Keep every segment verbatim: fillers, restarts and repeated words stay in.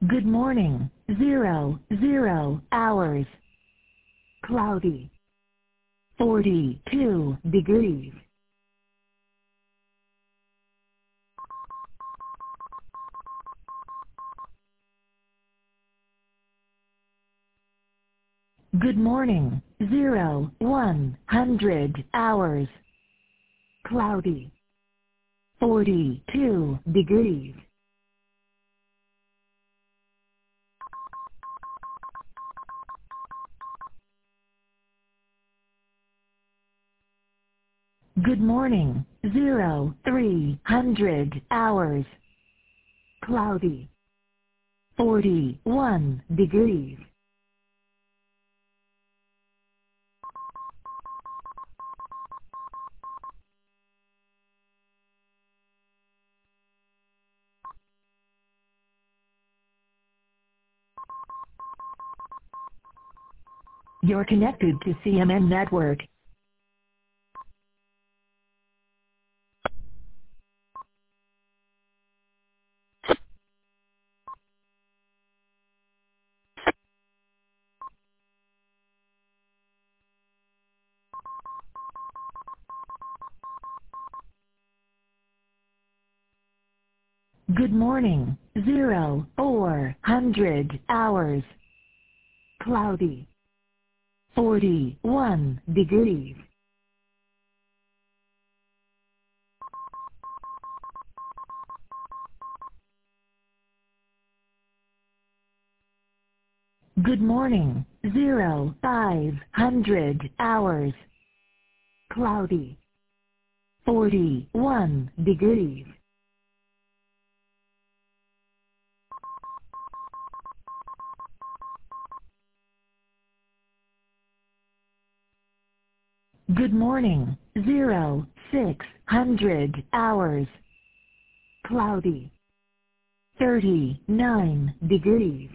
Good morning. Zero, zero hours. Cloudy. forty-two degrees. Good morning. Zero, one hundred hours. Cloudy. forty-two degrees. Good morning. Zero, three hundred hours. Cloudy. forty-one degrees. You're connected to C M N Network. Good morning. Zero, four hundred hours. Cloudy. forty-one degrees. Good morning. Zero, five hundred hours. Cloudy. forty-one degrees. Good morning. Zero, six hundred hours. Cloudy. thirty-nine degrees.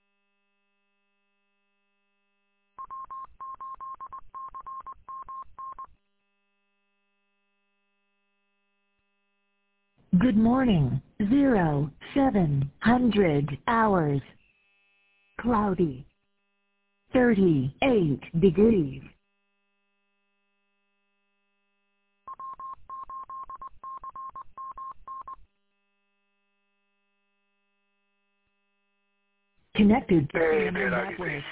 Good morning. Zero, seven hundred hours. Cloudy. thirty-eight degrees. Connected to Hey, C M N dude, I can Network.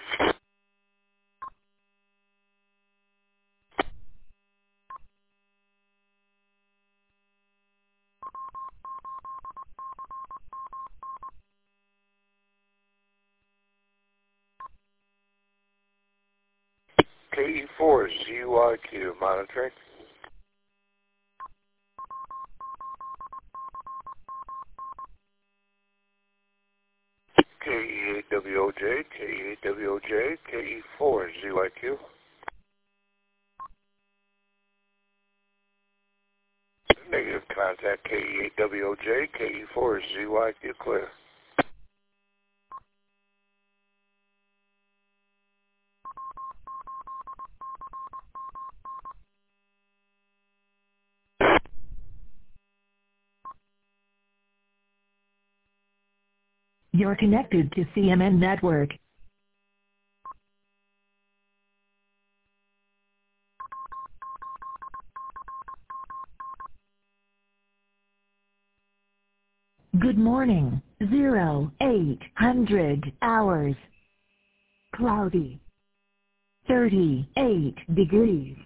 K E four Z Y Q monitoring. K E eight W O J, K E eight W O J, K E four Z Y Q. Negative contact K E eight W O J, K E four Z Y Q clear. You're connected to C M N Network. Good morning. Zero, eight hundred hours. Cloudy. thirty-eight degrees.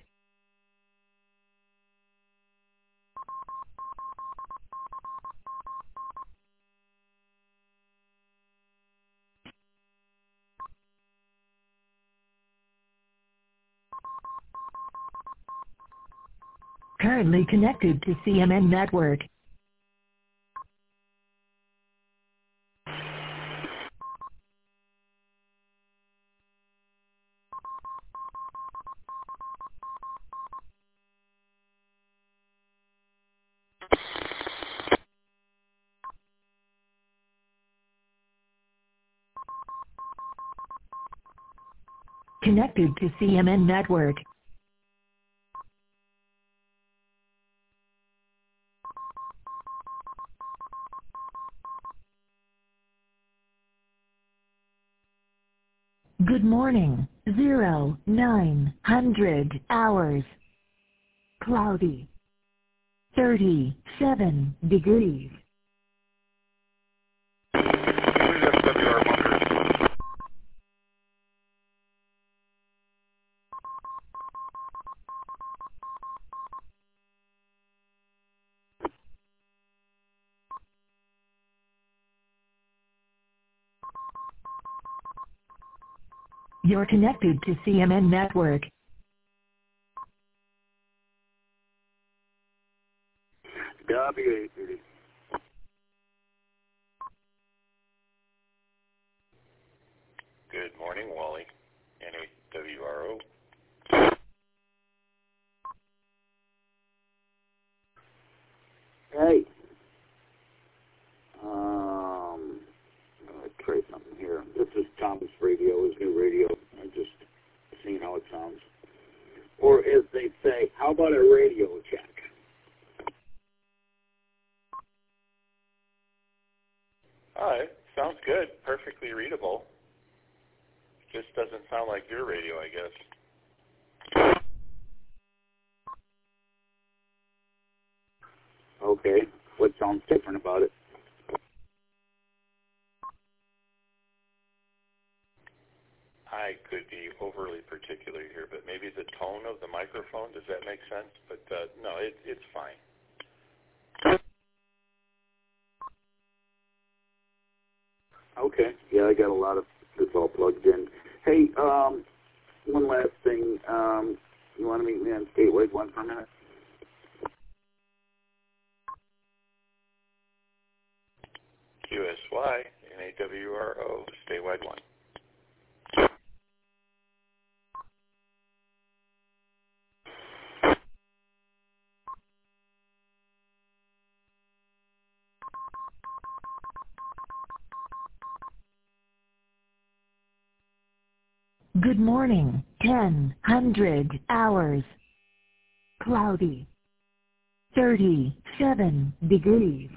Currently connected to C M N Network. Connected to C M N Network. Good morning. Zero, nine hundred hours. Cloudy. thirty-seven degrees. You're connected to C M N Network. W eight thirty. Good morning, Wally. N A W R O. Hey. Um, I'll trade something here. This is Thomas Radio, his new radio. I'm just seeing how it sounds. Or as they say, how about a radio check? Hi, sounds good. Perfectly readable. Just doesn't sound like your radio, I guess. Okay. What sounds different about it? I could be overly particular here, but maybe the tone of the microphone, does that make sense? But uh, no, it, it's fine. Okay. Yeah, I got a lot of this all plugged in. Hey, um, one last thing. Um, you want to meet me on Statewide One for a minute? Q S Y, N A W R O, Statewide One. Good morning. ten hundred hours. Cloudy. thirty-seven degrees.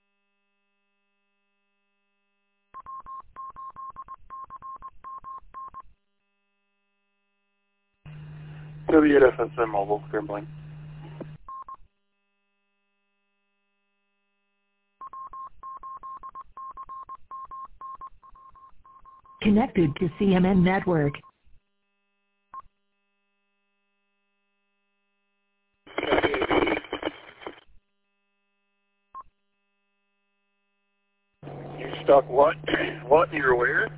W F S M Mobile, Grambling. Connected to C M N Network. You stuck what? What in your where?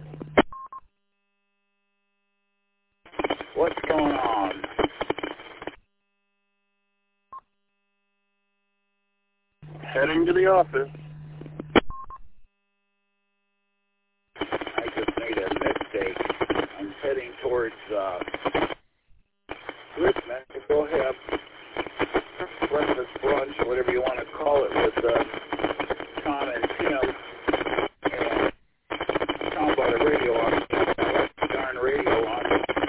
What's going on? Heading to the office. I just made a mistake. I'm heading towards uh, Richmond to go have breakfast, brunch, whatever you want to call it, with uh, Tom and Tim. And Tom bought a radio on. I left the darn radio on.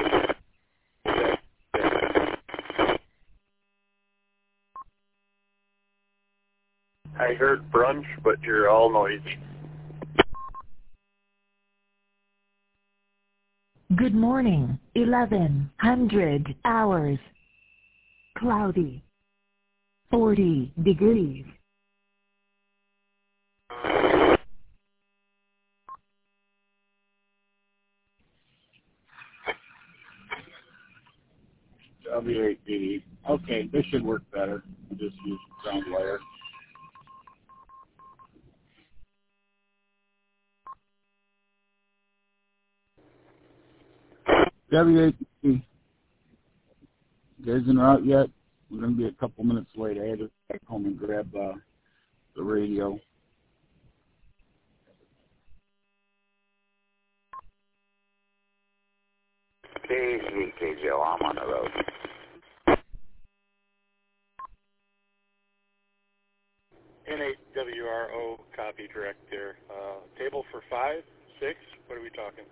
I heard brunch, but you're all noisy. Good morning. eleven hundred hours. Cloudy. forty degrees. W eight D D. Okay, this should work better. I'll just use ground wire. W eight D D. You guys in route yet? We're going to be a couple minutes late. I had to back home and grab uh, the radio. K Z K Joe, I'm on the road. N A W R O, copy direct there. Uh, table for five, six, what are we talking?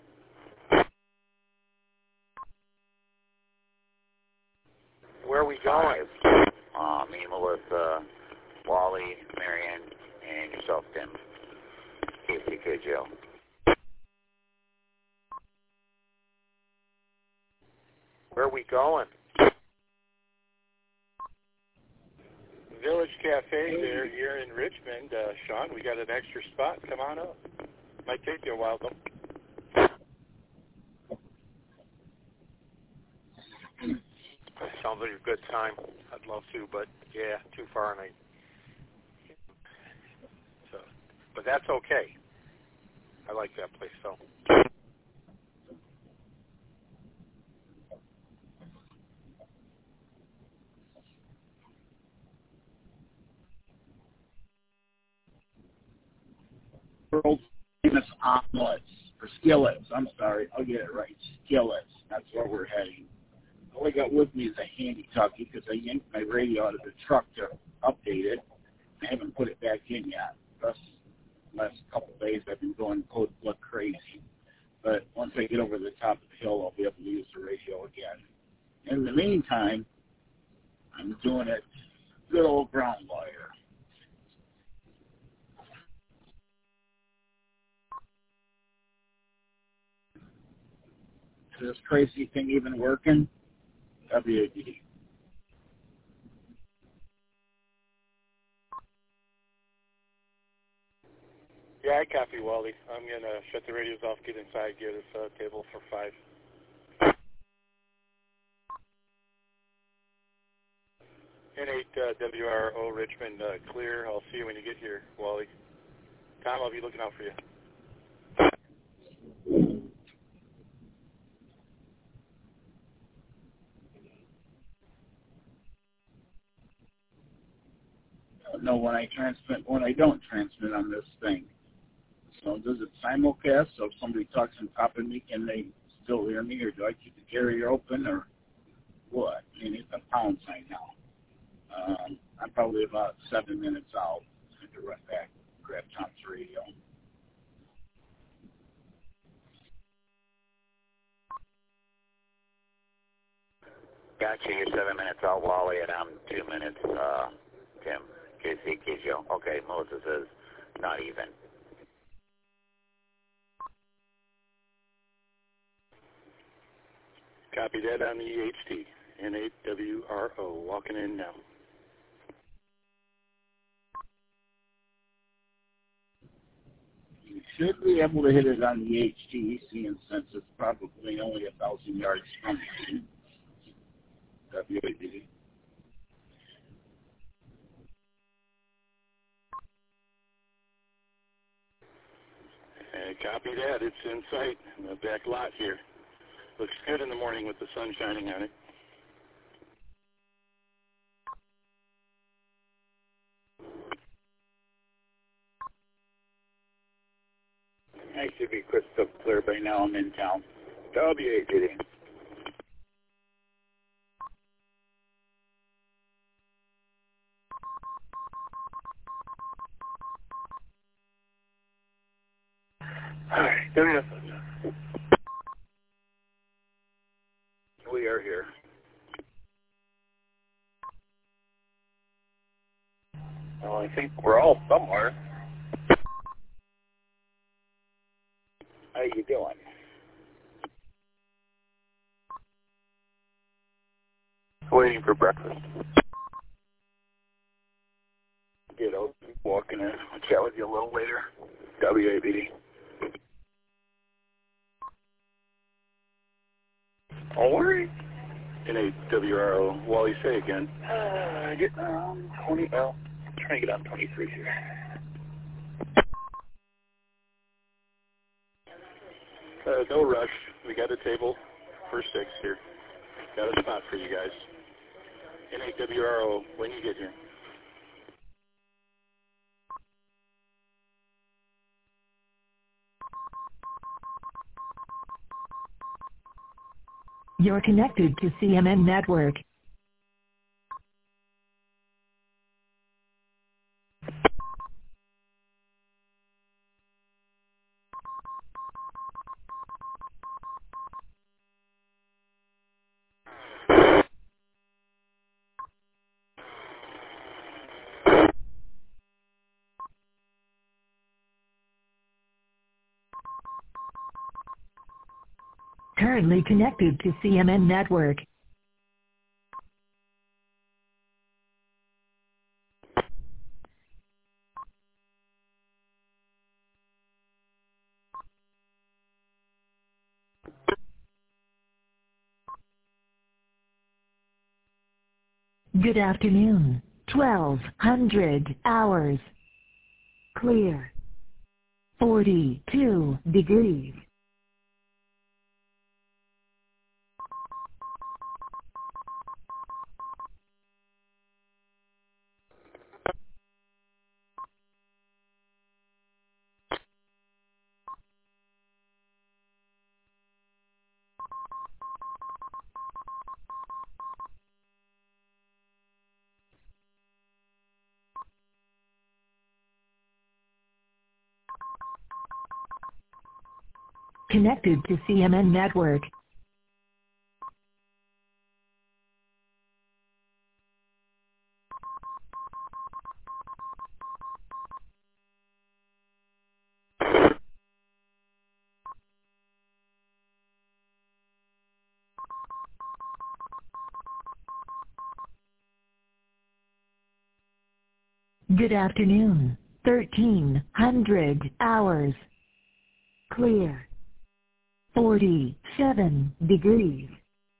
Where are we going? Uh, me, Melissa, Wally, Marianne, and yourself, Tim. K Z K Joe. Where are we going? Village Cafe there here in Richmond. Uh, Sean, we got an extra spot. Come on up. Might take you a while, though. Sounds like a good time. I'd love to, but yeah, too far, and I. So, but that's okay. I like that place, so. World famous omelets, or skillets. I'm sorry, I'll get it right. Skillets. That's where we're heading. All I got with me is a handy talkie because I yanked my radio out of the truck to update it. I haven't put it back in yet. The last couple of days I've been going code blood crazy. But once I get over the top of the hill, I'll be able to use the radio again. In the meantime, I'm doing it good old ground wire. Is this crazy thing even working? W A D. Yeah, I copy, Wally. I'm going to shut the radios off, get inside, get us a table for five. N eight uh, W R O Richmond, uh, clear. I'll see you when you get here, Wally. Tom, I'll be looking out for you. No, when I transmit, when I don't transmit on this thing. So does it simulcast? So if somebody talks on top of me, can they still hear me, or do I keep the carrier open, or what? I mean, it's a pound sign now. Um, I'm probably about seven minutes out. I have to run back, grab Tom's radio. Gotcha. You're seven minutes out, Wally, and I'm two minutes, uh, Tim. K C K J O. Okay, Moses is not even. Copy that on the E H T. N eight W R O. Walking in now. You should be able to hit it on the H T, seeing since it's probably only a thousand yards from you. W A D. And copy that. It's in sight in the back lot here. Looks good in the morning with the sun shining on it. I should be crystal clear by now. I'm in town. W A D. All right, there we go. We are here. Well, I think we're all somewhere. How you doing? Waiting for breakfast. Get out, walking in. I'll chat with you a little later. W A B D. All right. N eight W R O. Wally, say again. Uh, getting around twenty. Well, I'm trying to get on twenty-three here. Uh, no rush. We got a table for six here. Got a spot for you guys. N eight W R O, when you get here. You're connected to C M N Network. Currently connected to C M N Network. Good afternoon. twelve hundred hours. Clear. forty-two degrees. Connected to C M N Network. Good afternoon. thirteen hundred hours. Clear. forty-seven degrees.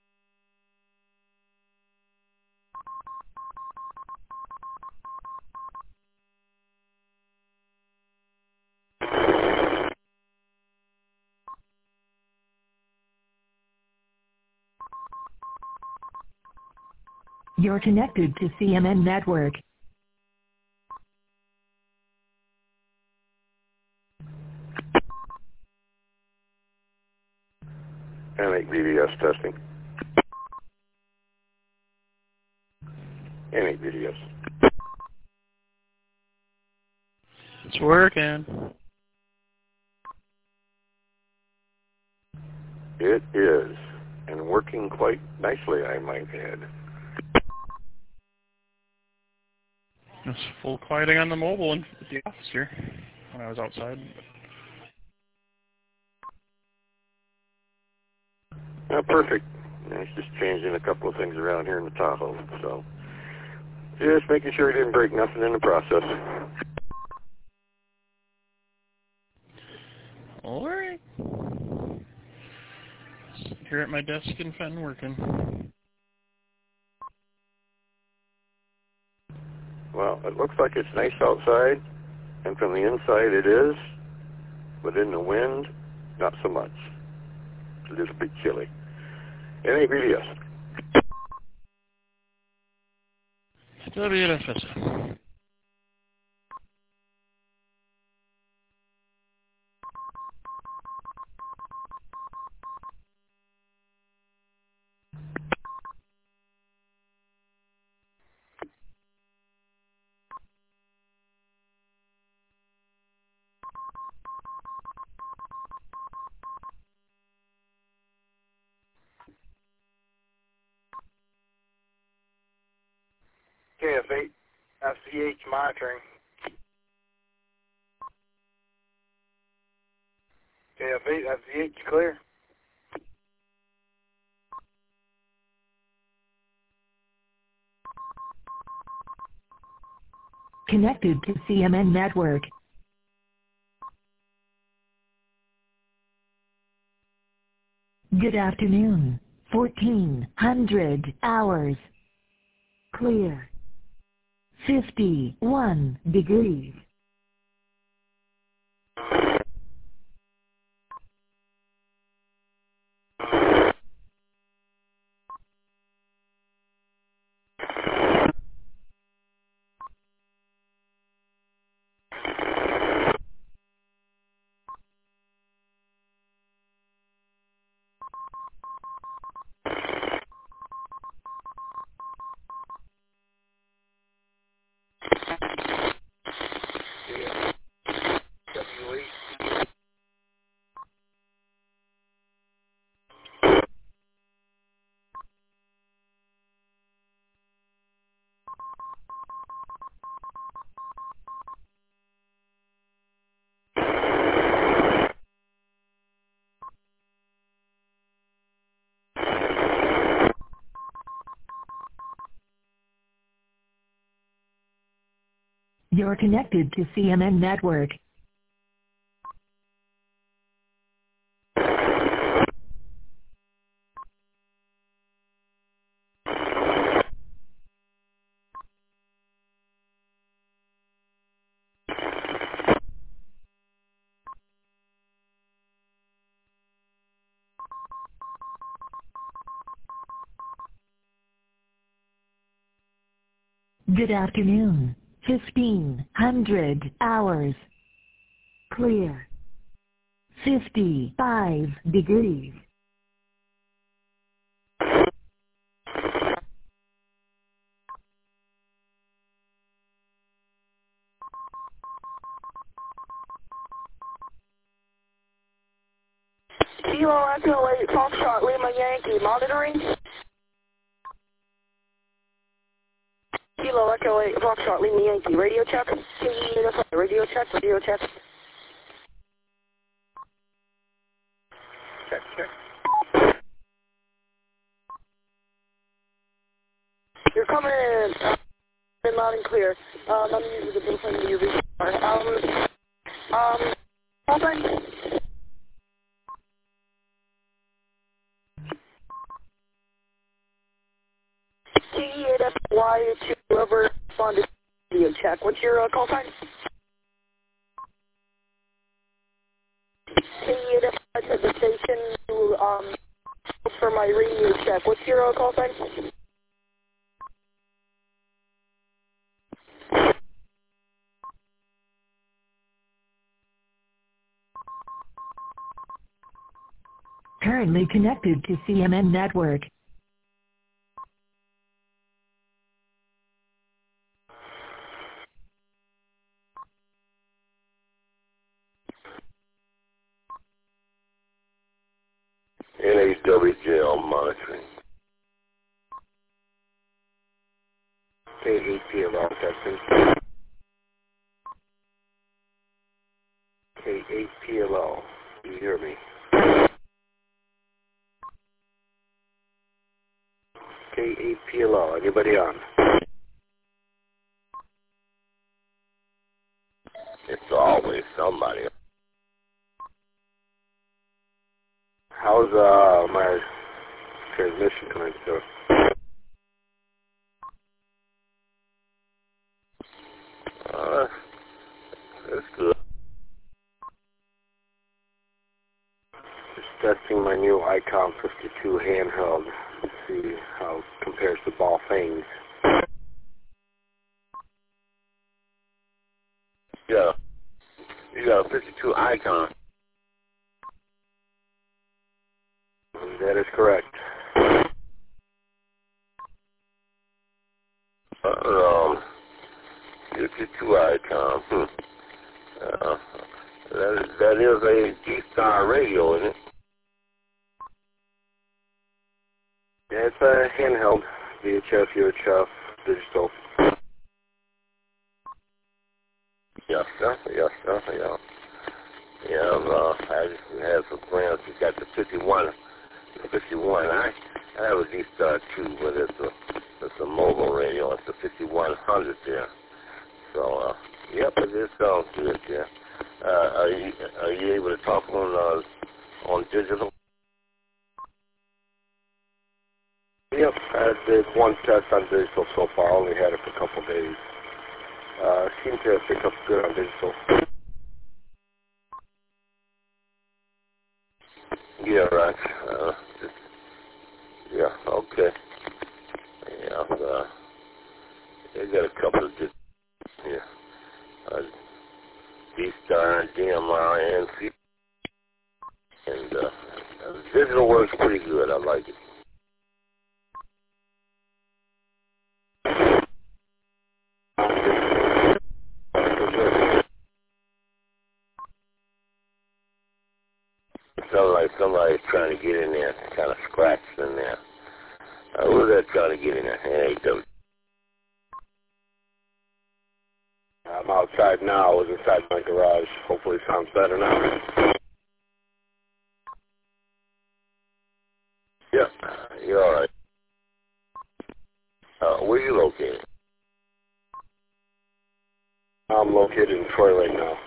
You're connected to C M N Network. M eight B D S testing. M eight B D S. It's working. It is, and working quite nicely, I might add. It's full quieting on the mobile in the office here when I was outside. Not perfect. It's just changing a couple of things around here in the Tahoe, so just making sure it didn't break nothing in the process. All right. Here at my desk and fan working. Well, it looks like it's nice outside, and from the inside it is, but in the wind, not so much. It's a little bit chilly. M eight B D S. W N F S. K F eight, F C H monitoring. K F eight, F C H clear. Connected to C M N Network. Good afternoon. fourteen hundred hours. Clear. fifty-one degrees. You're connected to C M N Network. Good afternoon. fifteen hundred hours. Clear. fifty-five degrees. Kilo Echo eight Foxtrot Lima Yankee monitoring. Kilo Echo eight Foxtrot Lima Yankee radio check. Radio check. Radio check. Check, check. You're coming in. Uh, in loud and clear. Um, I'm using the bullpen to your V R. Um, um, hold on. T eight F Y to whoever responded to video check. What's your uh, call sign? T eight F Y to the station to, um, for my radio check. What's your uh, call sign? Currently connected to C M N Network. N H W J L monitoring. K eight P L L testing. K eight P L L. Do you hear me? K eight P L L. Anybody on? It's always somebody. How's uh my transmission coming through? Uh, that's good. Just testing my new Icon fifty-two handheld to see how it compares to ball things. Yeah. You got a fifty-two Icon. That is correct. Uh, um, fifty-two Icon. Hmm. Uh, that, is, that is a G-Star radio, isn't it? Yeah, it's a handheld V H F, U H F, digital. Yes, sir. Yes, sir. Yeah. Yeah, uh, I just had some friends who got the fifty-one. The fifty-one. I, I have a G-Star too, but it's a, it's a mobile radio. It's a fifty-one hundred there. So, uh, yep, it is sounds good, yeah. Uh, are you, are you able to talk on, uh, on digital? Yep, I did one test on digital so far. I only had it for a couple days. Uh, seemed to pick up good on digital. Yeah, right. Uh, just, yeah, okay. Yeah, uh, they got a couple of just, yeah, uh, D-Star and D M R and C. And, uh, digital works pretty good. I like it. Sounds like somebody's trying to get in there, kind of scratched in there. Uh, who's that trying to get in there? Hey, W. I'm outside now. I was inside my garage. Hopefully it sounds better now. Yeah, you're all right. Uh, where are you located? Uh, Detroit right now.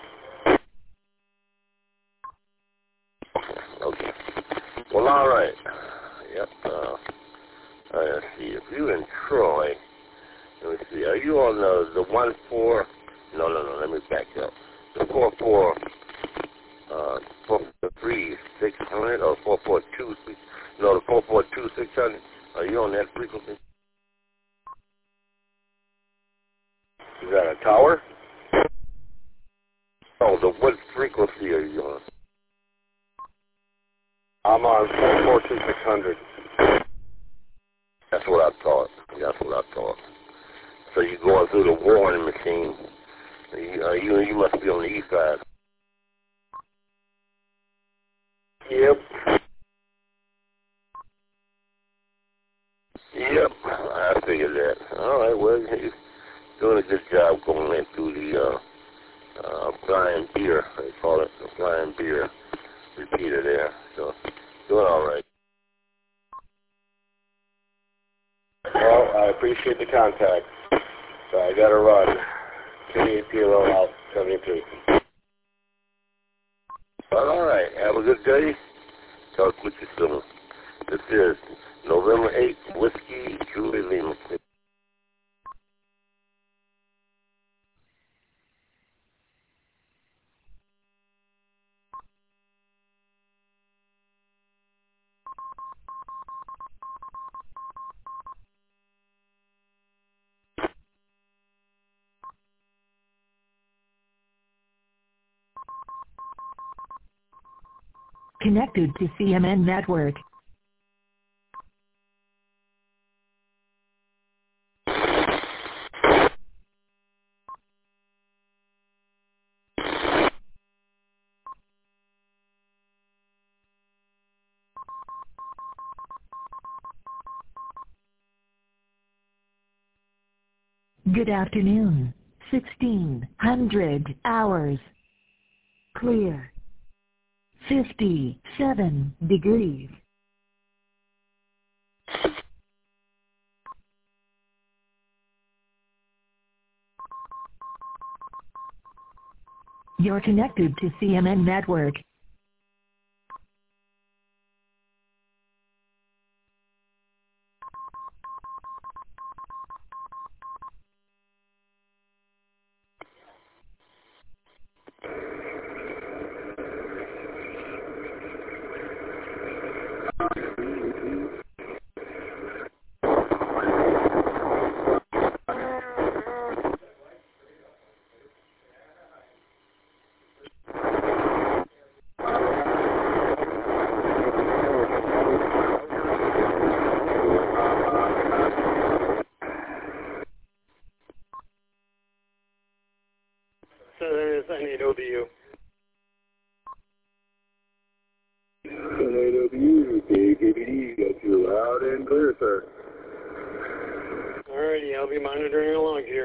Okay. Well, all right. Yep. Uh, let's see. If you're in Troy, let me see. Are you on the the one four? No, no, no. Let me back up. The four four. Uh, four three six hundred or four four two six. No, the four four two six hundred. Are you on that frequency? Is that a tower? Oh, the what frequency are you on? I'm on four four two six hundred. That's what I thought. That's what I thought. So you're going through the warning machine. You, uh, you you must be on the east side. Yep. Yep. I figured that. All right. Well, you're doing a good job going in through the uh, uh, flying beer. They call it the flying beer repeater there. So doing all right. Well, I appreciate the contact. So I got to run. K P L out seventy-three. Well, all right. Have a good day. Talk with you soon. This is November eighth, Whiskey, Julie Lima. Connected to C M N Network. Good afternoon. sixteen hundred hours. Clear. fifty-seven degrees. You're connected to C M N Network. N A W. N A W, K K B D, got you loud and clear, sir. Alrighty, I'll be monitoring along here.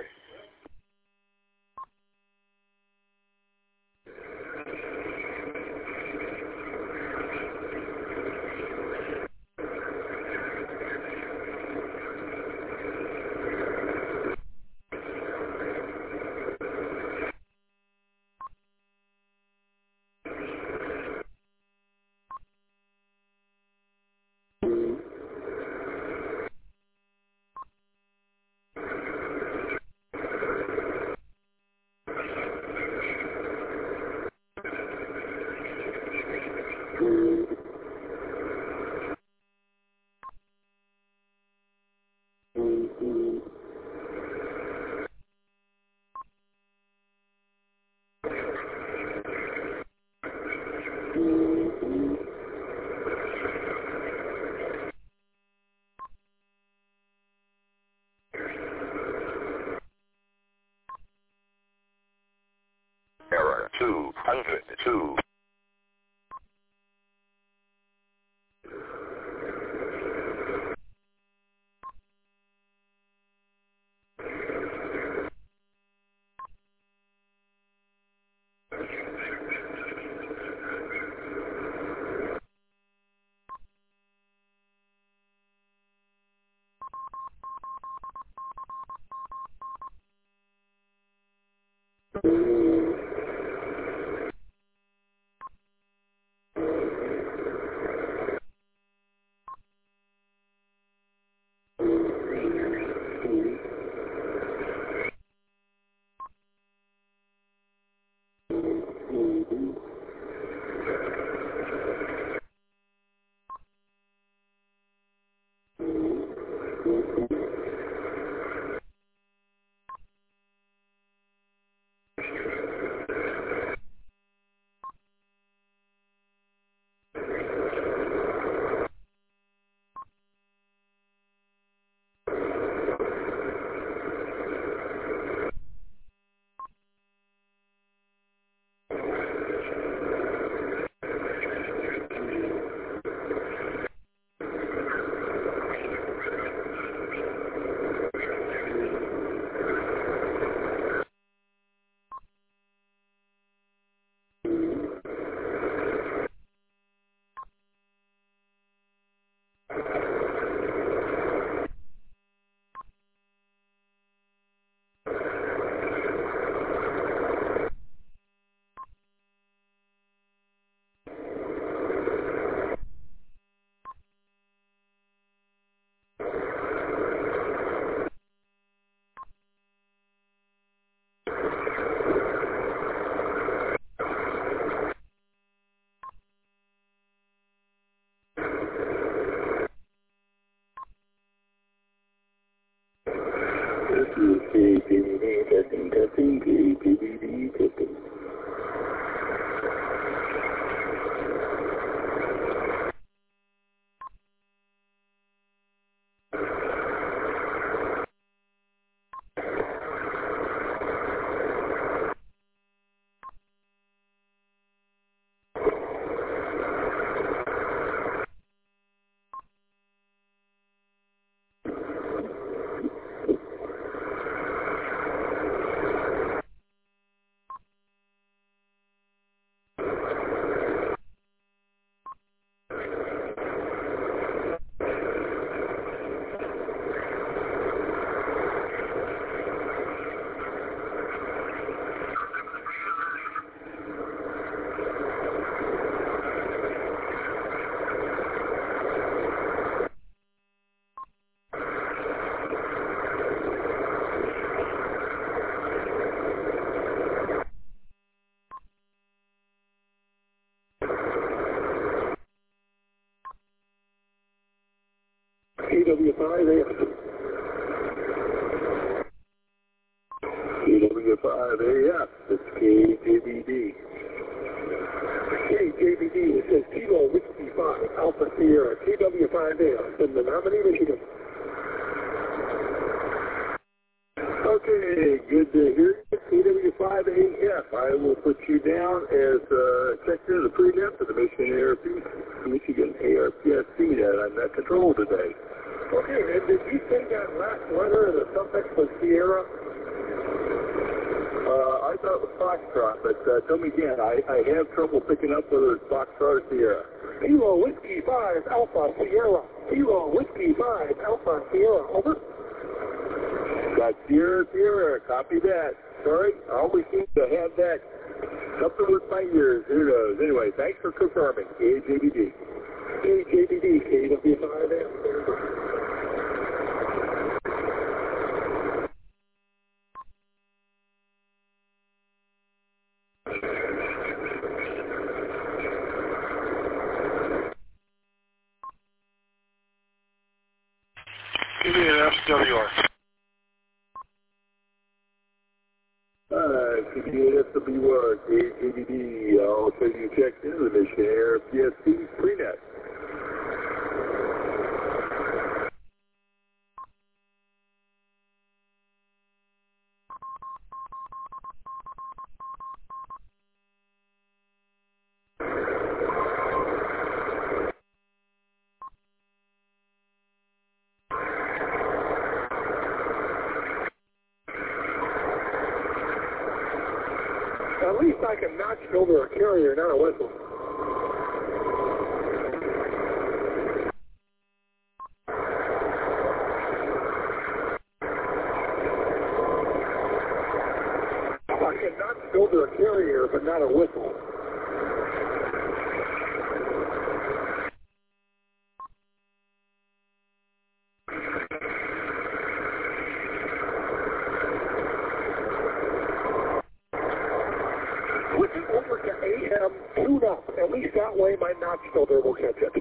K W five A F. K W five A F, it's K J B D. K J B D, it says Kilo Whiskey five, Alpha Sierra, K W five A F, in Menominee, Michigan. Okay, good to hear you, K W five A F. I will put you down as uh, checker of the pre-net for the Michigan A R P, Michigan A R P S C that I'm at control today. Okay, and did you say that last letter of the suffix was Sierra? Uh, I thought it was Foxtrot, but uh, tell me again, I, I have trouble picking up whether it's Foxtrot or Sierra. Kilo Whiskey five, Alpha Sierra. Kilo Whiskey five, Alpha Sierra. Over. Got Sierra, Sierra. Copy that. Sorry, I always seem to have that something with my ears. Who knows? Anyway, thanks for confirming. K J B D. K J B D, K W five A F. Give me an S W R. Uh, K D S W R, K J B D, I'll send you checks into the Michigan A R P S C pre-net. At least I can notch filter a carrier, not a whistle. I can notch filter a carrier, but not a whistle. Switch it over to A M tune up. At least that way my notch filter will catch it.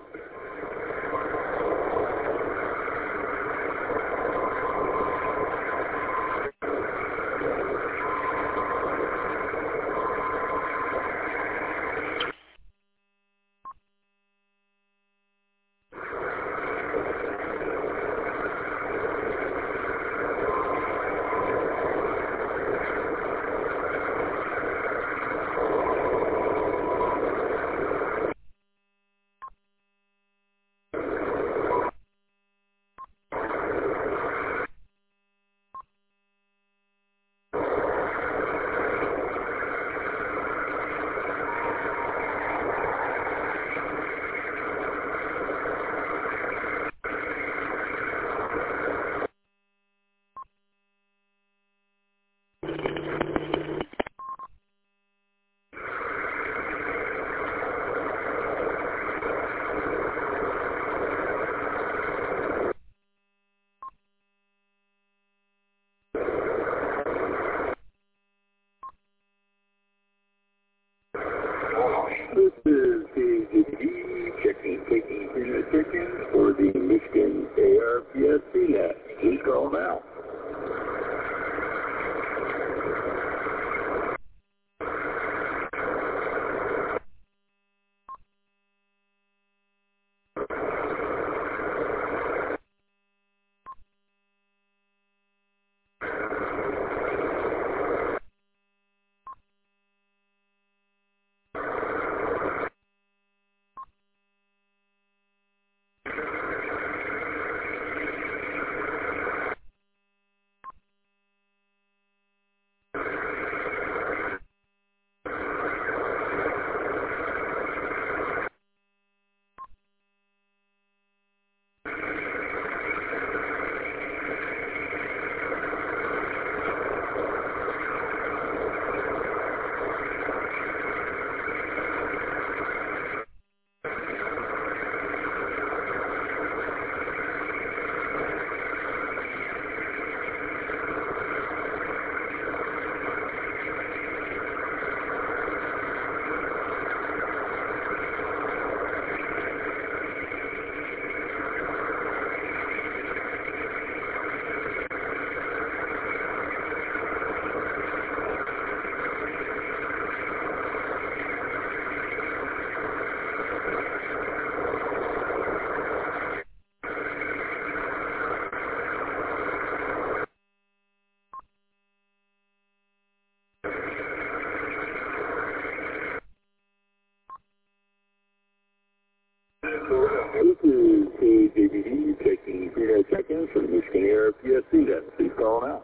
A R P S C net. Please call now.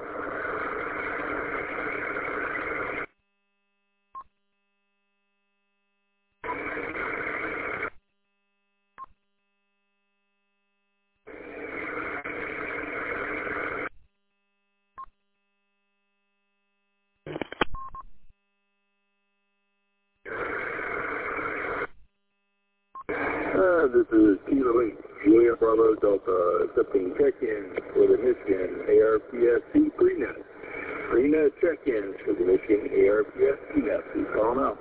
Uh, this is Kilo eight, Juliet Bravo Delta, accepting check-in for the Michigan A R P S C pre-net. Pre-net check-in for the Michigan A R P S C net. Please call now.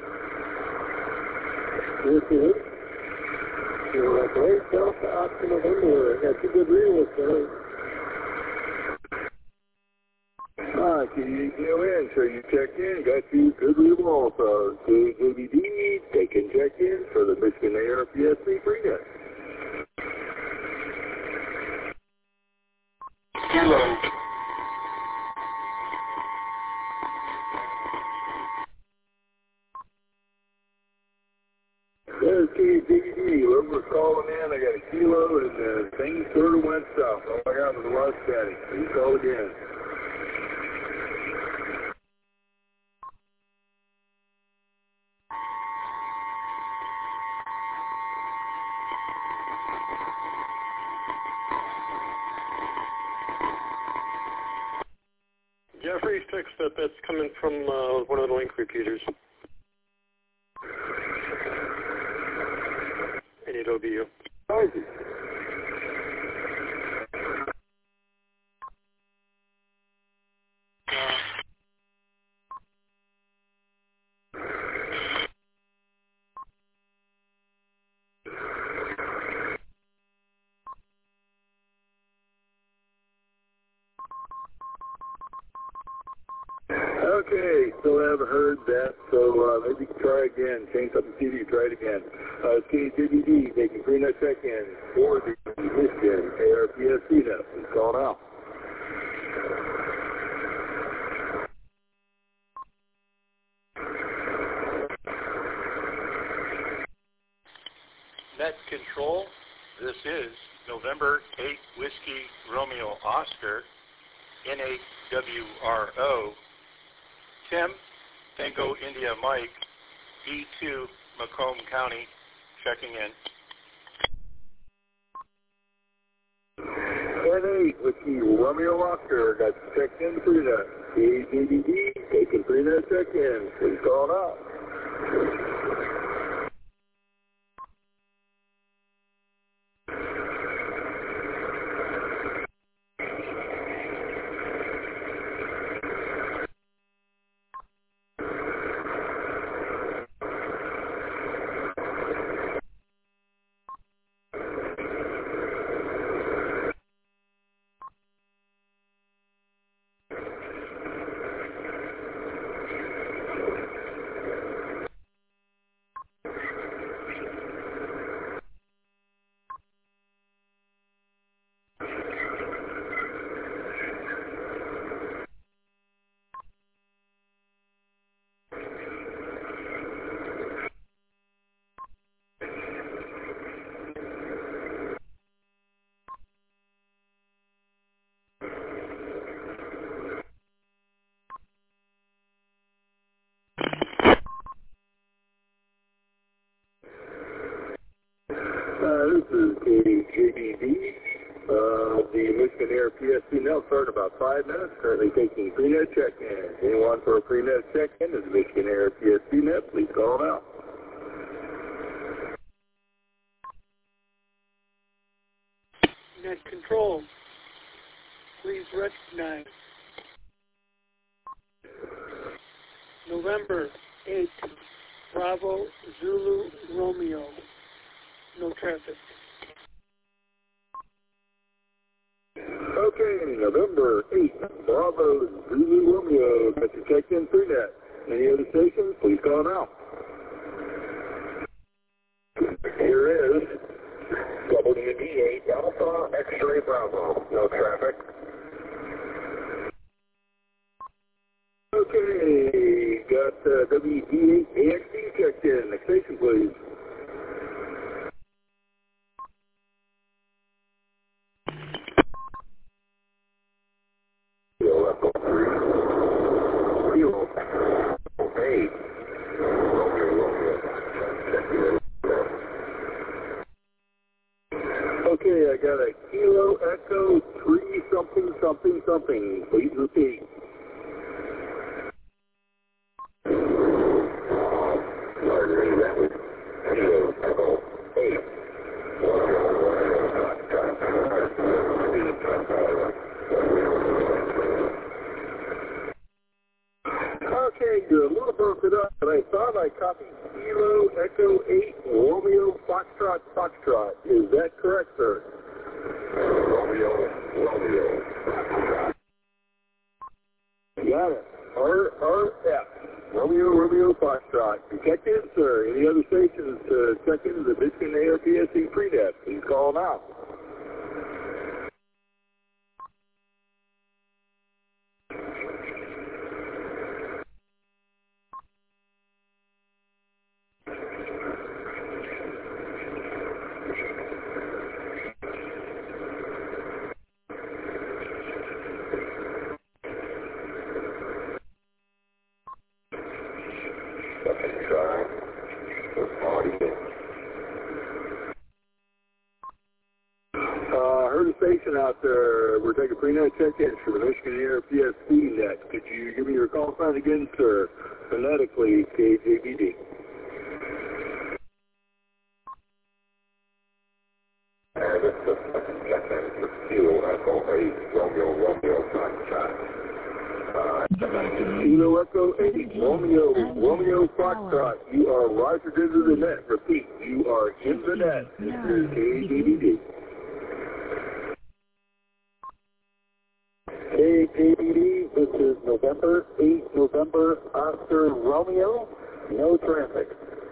This is Juliet Bravo Delta, Oscar November. Got two good reels there. Ah, can you go in? So you check in, got you good real also. K J B D, take and check in for the Michigan A R P S C pre-net. Kilo. There's K J B D, whoever's calling in, I got a kilo and uh, things sort of went south. All I got was a lot of static. Please call again. Jeffrey, fix that. That's coming from uh, one of the link repeaters. I need O B U. Thank you. Okay, still haven't heard that, so uh, maybe you can try again. Change up the C D, try it again. Uh, it's K J B D making pre-net check-in for the Michigan A R P S C net. Please call now. Net Control, this is November eight Whiskey Romeo Oscar, N eight W R O, Tim, Tango India Mike, E two Macomb County, checking in. N eight Whiskey Romeo Oscar, got checked in pre-net. K J B D taking pre-net check-in. Please call now. Uh, this is K J B D, uh, the Michigan A R P S C net, starting about five minutes, currently taking pre-net check-in. Anyone for a pre-net check-in is Michigan A R P S C net, please call now. Net Control, please recognize November eighth, Bravo Zulu Romeo. No traffic. Okay, November eighth, Bravo Zulu Romeo, got your checked-in pre-net. Any other stations, please call now. Here is W D eight Alpha X-Ray Bravo, no traffic. Okay, got uh, W D eight A X D checked in. Next station, please. Okay, I got a Kilo Echo three something something something. Please repeat. That was Kilo Echo eight. Okay, you're a little broken up, but I thought I copied Kilo Echo eight Romeo Foxtrot Foxtrot. Is that correct, sir? Romeo, Romeo, Foxtrot. Got it. R R F. Romeo, Romeo, Foxtrot. You checked in, sir. Any other stations to check into the Michigan A R P S C pre-net? Please call now. Out there, we're taking pre-net check-ins for the Michigan A R P S C net. Could you give me your call sign again, sir? Phonetically, K J B D. And it's the second check-in for Kilo Echo eight, Romeo, Romeo, Foxtrot. Uh, Kilo Echo eight, Romeo, Romeo, Foxtrot. You are Roger into the net. Repeat, you are in the net. This is K J B D. K J B D, this is November eighth, November, Oscar Romeo, no traffic.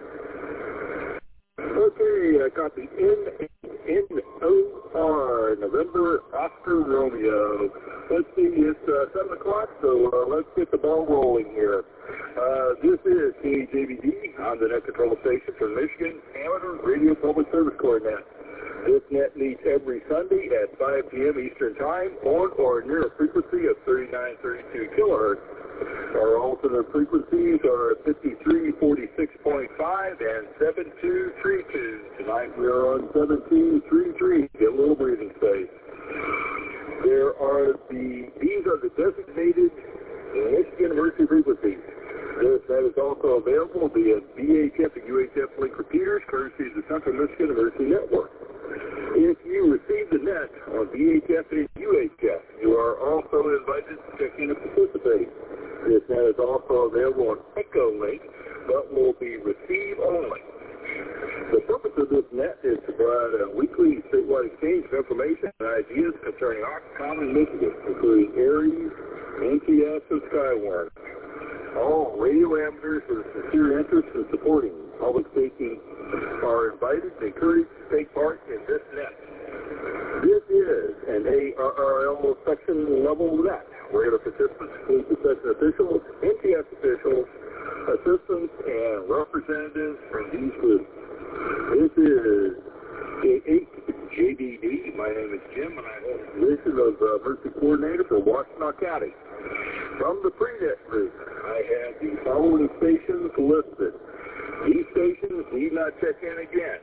Okay, I got the N N O R, November, Oscar Romeo. Let's see, it's uh, seven o'clock, so uh, let's get the ball rolling here. Uh, this is K J B D on the net control station from Michigan Amateur Radio Public Service Corps net. This net meets every Sunday at five p m Eastern Time on or near a frequency of thirty-nine thirty-two kilohertz. Our alternate frequencies are fifty-three forty-six point five and seven two three two. Tonight we are on seven two three three. Get a little breathing space. There are the, these are the designated Michigan University frequencies. This net is also available via V H F and U H F link repeaters, courtesy of the Central Michigan University Network. If you receive the net on V H F and U H F, you are also invited to check in and participate. This net is also available on Echo Link, but will be receive only. The purpose of this net is to provide a weekly statewide exchange of information and ideas concerning Occoquan and Michigan, including Aries, N T S, and Skywarn. All radio amateurs with a sincere interest in supporting public safety are invited and encouraged to take part in this net. This is an A R R L section level net. Regular participants include the section officials, N T S officials, assistants, and representatives from these groups. This is K eight J B D. My name is Jim, and I hold the position of uh, Emergency Coordinator for Washtenaw County. From the pre-net group, I have the following stations listed. These stations need not check in again.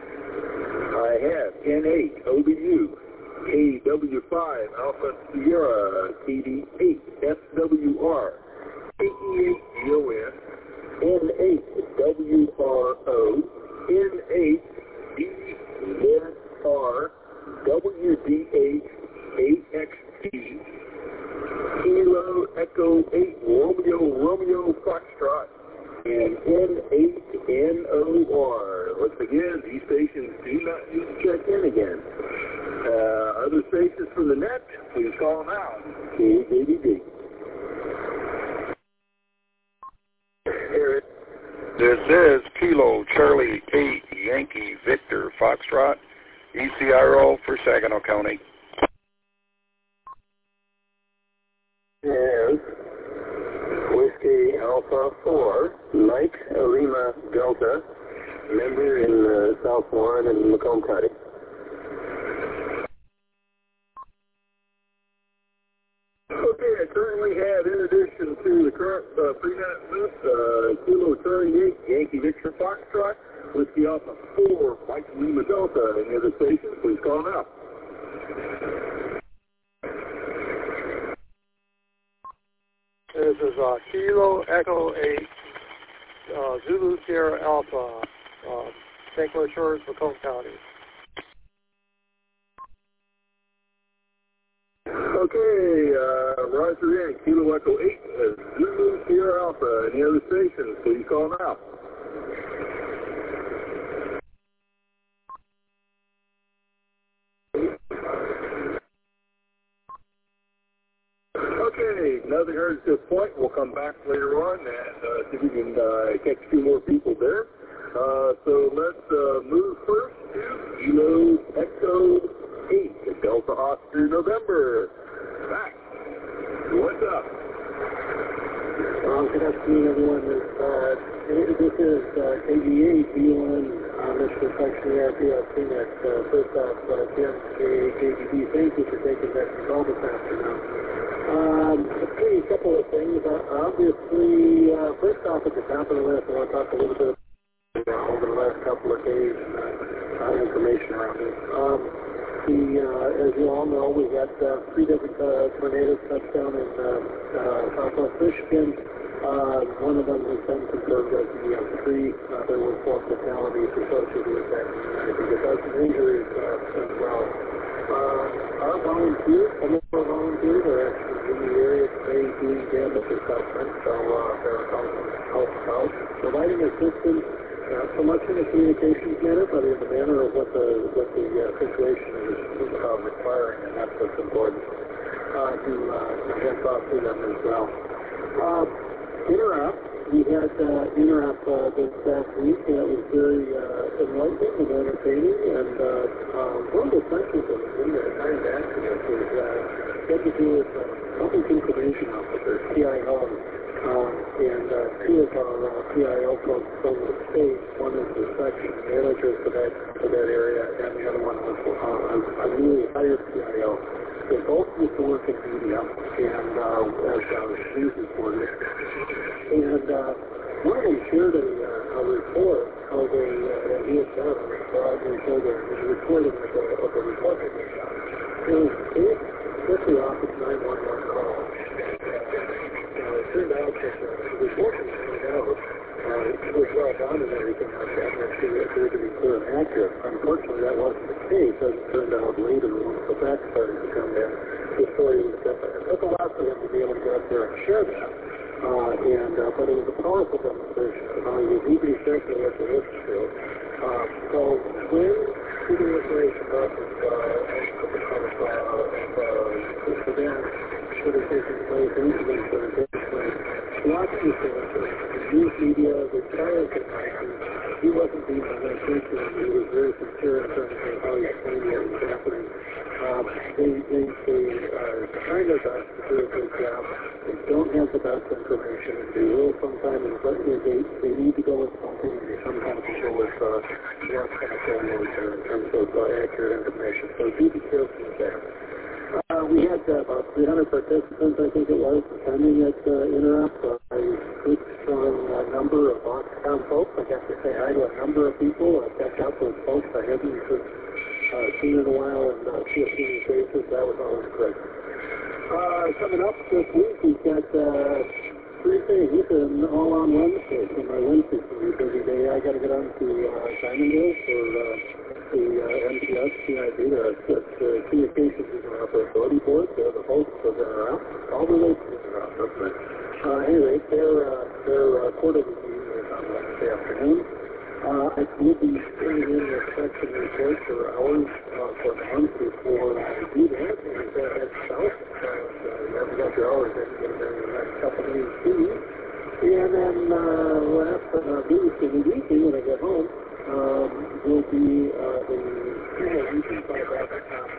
I have N eight O B U, K W five Alpha Sierra, K D eight S W R, K E eight G O N, N eight W R O, N eight D Z R, W D H eight X T, Kilo Echo eight Romeo Romeo Foxtrot, and N eight N O R. Once again, these stations do not need to check in again. Uh, other stations from the net, please call them out. K J B D. This is Kilo Charlie eight Yankee Victor Foxtrot, E C R O for Saginaw County. And Whiskey Alpha four, Mike Lima Delta, member in uh, South Warren and Macomb County. Okay, I currently have, in addition to the current uh, pre-net Thomas, uh, Kilo Charlie eight, Yankee Victor Foxtrot, Whiskey Alpha four, Mike Lima Delta. Any other stations, please call now. This is uh, Kilo Echo eight, uh, Zulu Sierra Alpha, uh, Saint Clair Shores, Macomb County. Okay, uh, Roger in, Kilo Echo eight, uh, Zulu Sierra Alpha. Any other stations, please call now. Okay, nothing heard at this point. We'll come back later on and uh, see if we can uh, catch a few more people there. Uh, so let's uh, move first to Kilo Echo eight, Delta Oscar November. Back. What's up? Um, good afternoon, everyone. This, uh, this is uh, K G eight B one, uh, Mister Section R P S C next. Uh, first off, uh, Jim, K G B, thank you for taking that call this afternoon. Um, okay, a couple of things. Uh, obviously, uh, first off at the top of the list, I want to talk a little bit about over the last couple of days uh, uh, information around this. Um, the, uh, as you all know, we had uh, three different uh, tornadoes touch down in uh, uh, southwest Michigan. Uh, one of them has been confirmed as the uh, three. Uh, there were four fatalities associated with that. I think a dozen injuries uh, as well. Uh, our volunteers, some of our volunteers are actually in the area today doing damage assessment, so uh, they're helping out, providing assistance, not so much in the communications manner, but in the manner of what the what the uh, situation is uh, requiring, and that's what's important uh, to uh, hands off to them as well. Uh, Interrupt, we had uh, Interrupt uh, this past week, and it was very uh, enlightening and entertaining, and uh, uh, one of the sections of the video that kind of accident was uh, had to do with uh, public information officers, P I Os, um, and uh, two of our uh, P I O folks from the state. One is the section manager for that for that area, and the other one was uh, a, a newly hired P I O. They both used to work in media and uh, as uh, news reporters. And uh, one of them shared a, uh, a report of a, uh, that he had done, so I can show the recording of the, of the report that he done. It was basically off his nine one one call. Uh, it turned out that uh, the report was turned out, uh, it was well done and everything like that, and actually it appeared to be clear and accurate. Unfortunately, that wasn't the case, as it turned out later once the facts started to come in. The story was different. It took a lot for him to be able to get up there and share that. Uh, and, uh, but it was a powerful demonstration of how he was eagerly careful what to listen to. Uh, so when shooting information process uh, of, uh, of uh, events that are taking place, incidents that are taking place, lots of the news media, the science information, he wasn't being sensational. He was very sincere in terms of how he explained what was happening. Uh, they they, they are trying their best to do a good job. They don't have the best information. They will sometimes, but they, they need to go with something. They sometimes go with uh, what's going to go there in terms of uh, accurate information. So do be careful with that. Uh, we had uh, about three hundred participants, I think it was, attending at uh, Interrupt. Uh, a good, strong uh, number of Foxconn folks. I got to say hi to a number of people. I catch up with folks I hadn't uh, seen in a while and uh, see a few faces. That was always great. Uh, coming up this week, we've got uh, three things, and all on Wednesday. So my Wednesday's going to be a busy day. I got to get on to uh, Diamondville for uh, the uh, M T S C I B, the uh, Communications Interoperability Board. They're the hosts of Interrupt. All related to Interrupt. Uh, anyway, their, uh, their uh, quarterly meeting is on Wednesday afternoon. Uh, I will be turning in the section report for hours uh, for a month before I do that. And uh, head south. Uh, you haven't got your hours in, get them in the next couple of days too. And then uh, last but not least, in the evening when I get home, um, will be uh, the U T five uh,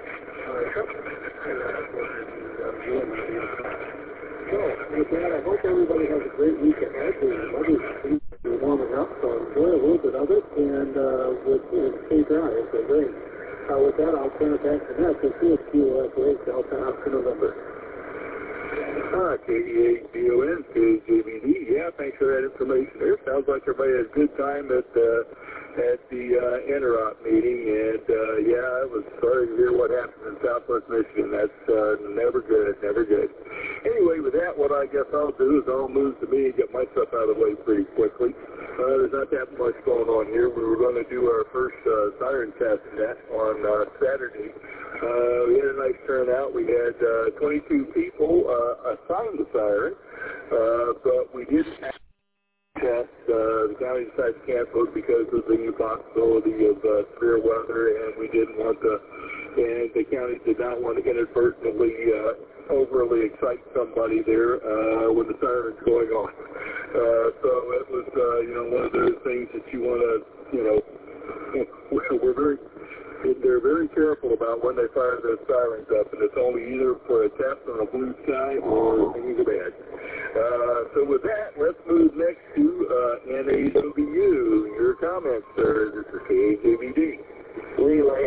So, with that, I hope everybody has a great week ahead. The weather's warming up, so enjoy a little bit of it, and uh, with, uh, stay dry if it rains. Uh, with that, I'll turn it back to Ness. This is Kilo Echo eight, Delta Oscar November. Ah, K D eight D O N, K J V D. Yeah, thanks for that information there. Sounds like everybody had a good time at uh, at the uh, Interop meeting, and uh, yeah, I was sorry to hear what happened in Southwest Michigan. That's uh, never good, never good. Anyway, with that, what I guess I'll do is I'll move to me and get my stuff out of the way pretty quickly. Uh, there's not that much going on here. We were going to do our first uh, siren test net on uh, Saturday. Uh, we had a nice turnout. We had uh, twenty-two people uh, assigned the siren, uh, but we didn't test. Uh, the county decided to cancel it because of the possibility of uh, severe weather, and we didn't want to, and the county did not want to inadvertently uh, overly excite somebody there uh, when the siren's going on. Uh, so it was, uh, you know, one of those things that you want to, you know, we're very, they're very careful about when they fire those sirens up, and it's only either for a test on a blue sky or things are bad. Uh, so with that, let's move next to uh, N A W U. Your comments, sir. This is K J V D. Relay.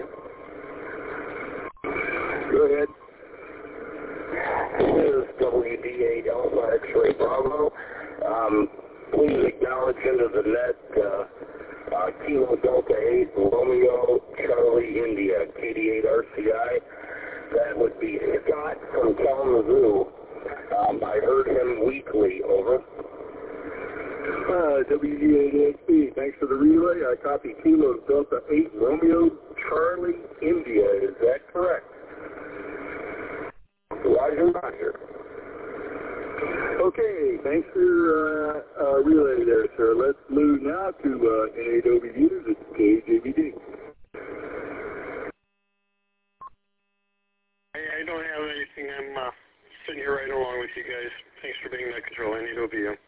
Go ahead. This is W D eight Alpha X-Ray Bravo. Um, please acknowledge into the net uh, uh, Kilo Delta eight Romeo Charlie India K D eight R C I. That would be Scott from Kalamazoo. Um, I heard him weekly, over. Uh, W D eight X B, thanks for the relay. I copy Kilo Delta eight Romeo Charlie India. Is that correct? Roger, Roger. Okay, thanks for your uh, uh, relay there, sir. Let's move now to uh, N A W U. This is K J V D. Hey, I don't have anything. I'm uh, sitting here right along with you guys. Thanks for being net control. N A W U.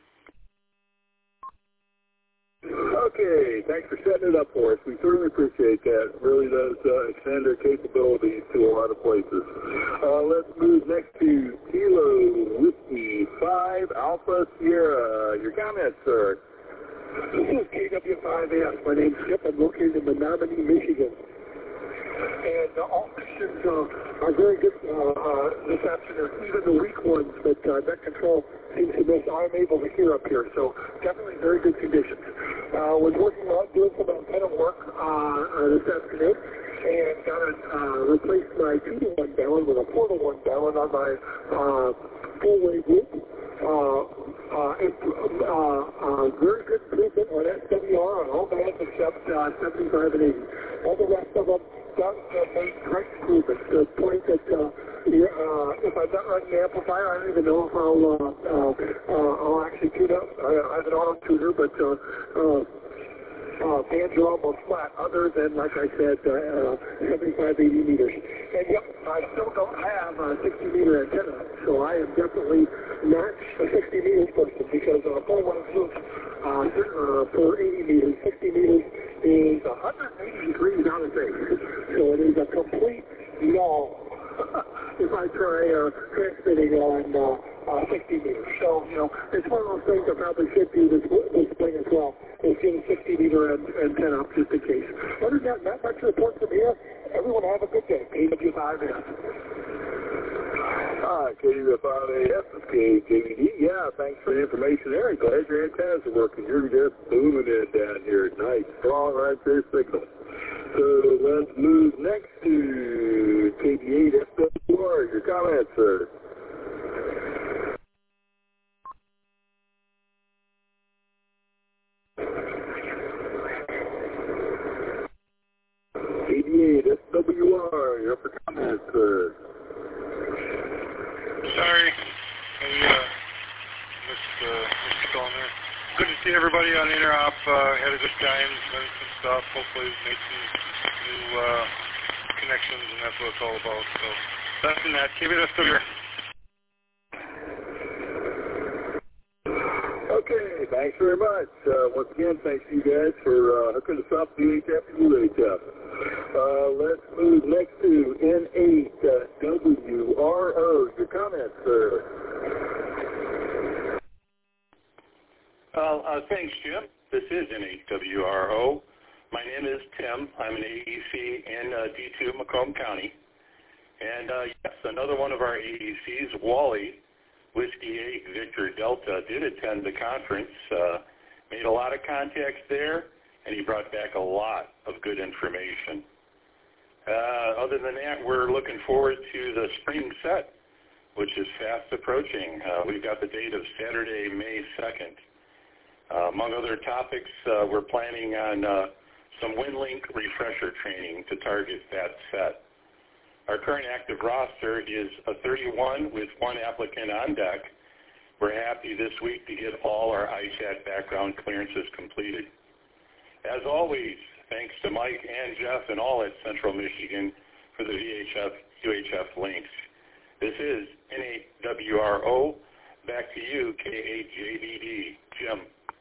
Okay, thanks for setting it up for us. We certainly appreciate that. It really does uh, extend our capabilities to a lot of places. Uh, let's move next to Kilo Whiskey five Alpha Sierra. Your comments, sir? This is K W five S. My name's Skip. I'm located in Menominee, Michigan. And uh, all missions uh, are very good uh, uh, this afternoon, even the weak ones that uh, net control seems to miss. I'm able to hear up here, so definitely very good conditions. Uh, was working on doing some antenna work uh, uh, this afternoon, and got to uh, replace my two to one balun with a four to one balun on my uh, full wave loop. Uh, uh, and, uh, uh, very good improvement on S W R on all bands except uh, seventy-five and eighty. All the rest of them done uh, made great improvements to the point that uh, uh, if I'm not running the amplifier, I don't even know if I'll, uh, uh, uh, I'll actually tune up. I, I have an auto tuner, but uh, uh, uh, bands are almost flat, other than, like I said, uh, uh, seventy-five, eighty meters. And yep, I still don't have a sixty meter antenna, so I am definitely not a sixty meters person, because uh, full one loop uh, uh, for eighty meters, sixty meters is one hundred eighty degrees out of phase. So it is a complete no if I try uh, transmitting on uh, uh, sixty meters. So, you know, it's one of those things I probably should do this, this spring as well, is get a sixty meter antenna up just in case. Other than that, not much to report from here. Everyone have a good day. K W five S. Hi, K W five S is K J V D. Yeah, thanks for the information there. Glad your antennas are working. You're just booming it down here. Nice, strong right there signal. So let's move next to K D eight S W R. Your comments, sir? K D eight S W R. You're up for comments, sir. Sorry, I uh, missed, uh, missed the call there. Good to see everybody on Interop. Uh, had a good time, learned some stuff. Hopefully, make some new uh, connections, and that's what it's all about. So, that's in that. Keep it up there. Okay, thanks very much. Uh, once again, thanks to you guys for uh, hooking us up the H F U H F. Uh, let's move next to N eight W R O. Your comments, sir? Uh, uh, thanks, Jim. This is N eight W R O. My name is Tim. I'm an A E C in uh, D two Macomb County. And uh, yes, another one of our A E Cs, Wally, Whiskey eight Victor Delta did attend the conference, uh, made a lot of contacts there, and he brought back a lot of good information. Uh, other than that, we're looking forward to the spring set, which is fast approaching. Uh, we've got the date of Saturday, May second. Uh, among other topics, uh, we're planning on uh, some WinLink refresher training to target that set. Our current active roster is a thirty-one with one applicant on deck. We're happy this week to get all our I SAT background clearances completed. As always, thanks to Mike and Jeff and all at Central Michigan for the V H F U H F links. This is N A W R O. Back to you, K A J B D. Jim.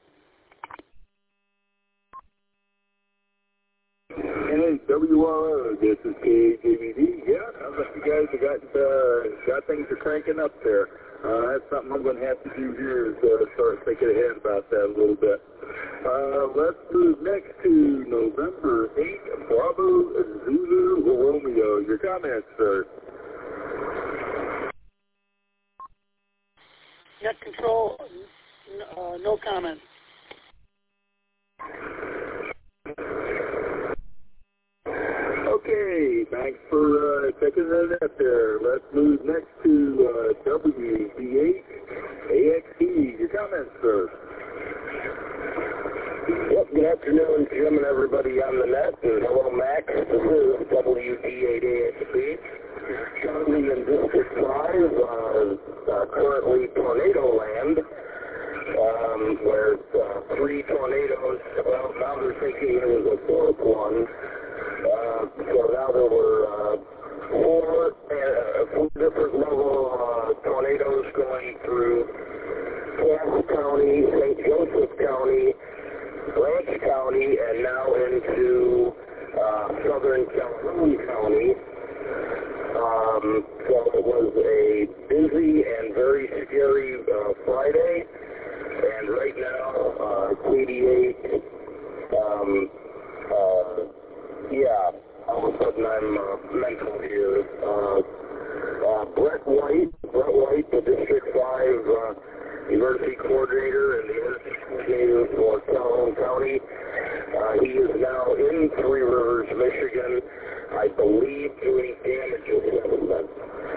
N A W R O, this is K A J B D. Yeah, sounds like you guys have got, uh, got things are cranking up there. Uh, that's something I'm going to have to do here is uh, start thinking ahead about that a little bit. Uh, let's move next to November eighth, Bravo Zulu Romeo. Your comments, sir? Net control, uh, no comment. Okay, thanks for uh, checking that out there. Let's move next to uh, W D eight A X E. Your comments, sir? Yep, good afternoon, Jim and everybody on the net. And hello, Max. This is W D eight A X E. Currently in District five, uh, uh, currently tornado land, um, where uh, three tornadoes, well, now they're thinking it was a fourth one. Uh, so now there were uh, four, uh, four different level uh, tornadoes going through Cass County, Saint Joseph County, Branch County, and now into uh, southern Calhoun County. Um, so it was a busy and very scary uh, Friday, and right now uh, K D eight, um, uh, yeah, all of a sudden I'm uh, mental here. Uh, uh, Brett White, Brett White, the District five uh, Emergency Coordinator and the Emergency Coordinator for Calhoun County. Uh, he is now in Three Rivers, Michigan, I believe doing damage assessment.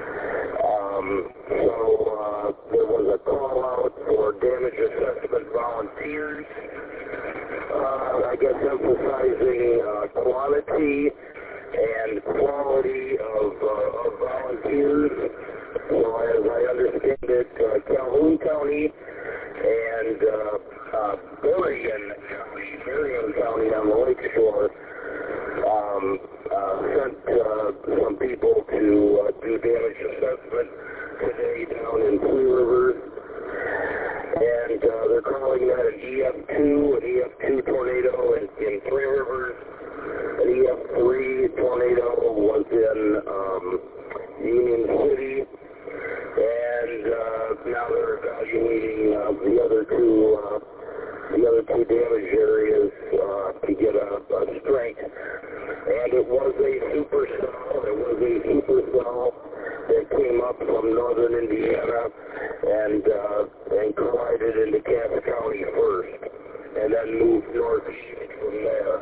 Um, so uh, there was a call out for damage assessment volunteers. Uh, I guess emphasizing uh, quantity and quality of, uh, of volunteers. So as I understand it, uh, Calhoun County and uh, uh, Berrien County, Berrien County on the lake shore, um, uh, sent uh, some people to uh, do damage assessment today down in Three Rivers. And uh, they're calling that an E F two, an E F two tornado in, in Three Rivers. An E F three tornado was in um, Union City. And uh, now they're evaluating uh, the other two, uh, the other two damage areas uh, to get a, a strength. And it was a supercell. It was a supercell that came up from northern Indiana and uh, and collided into Cass County first, and then moved northeast from there.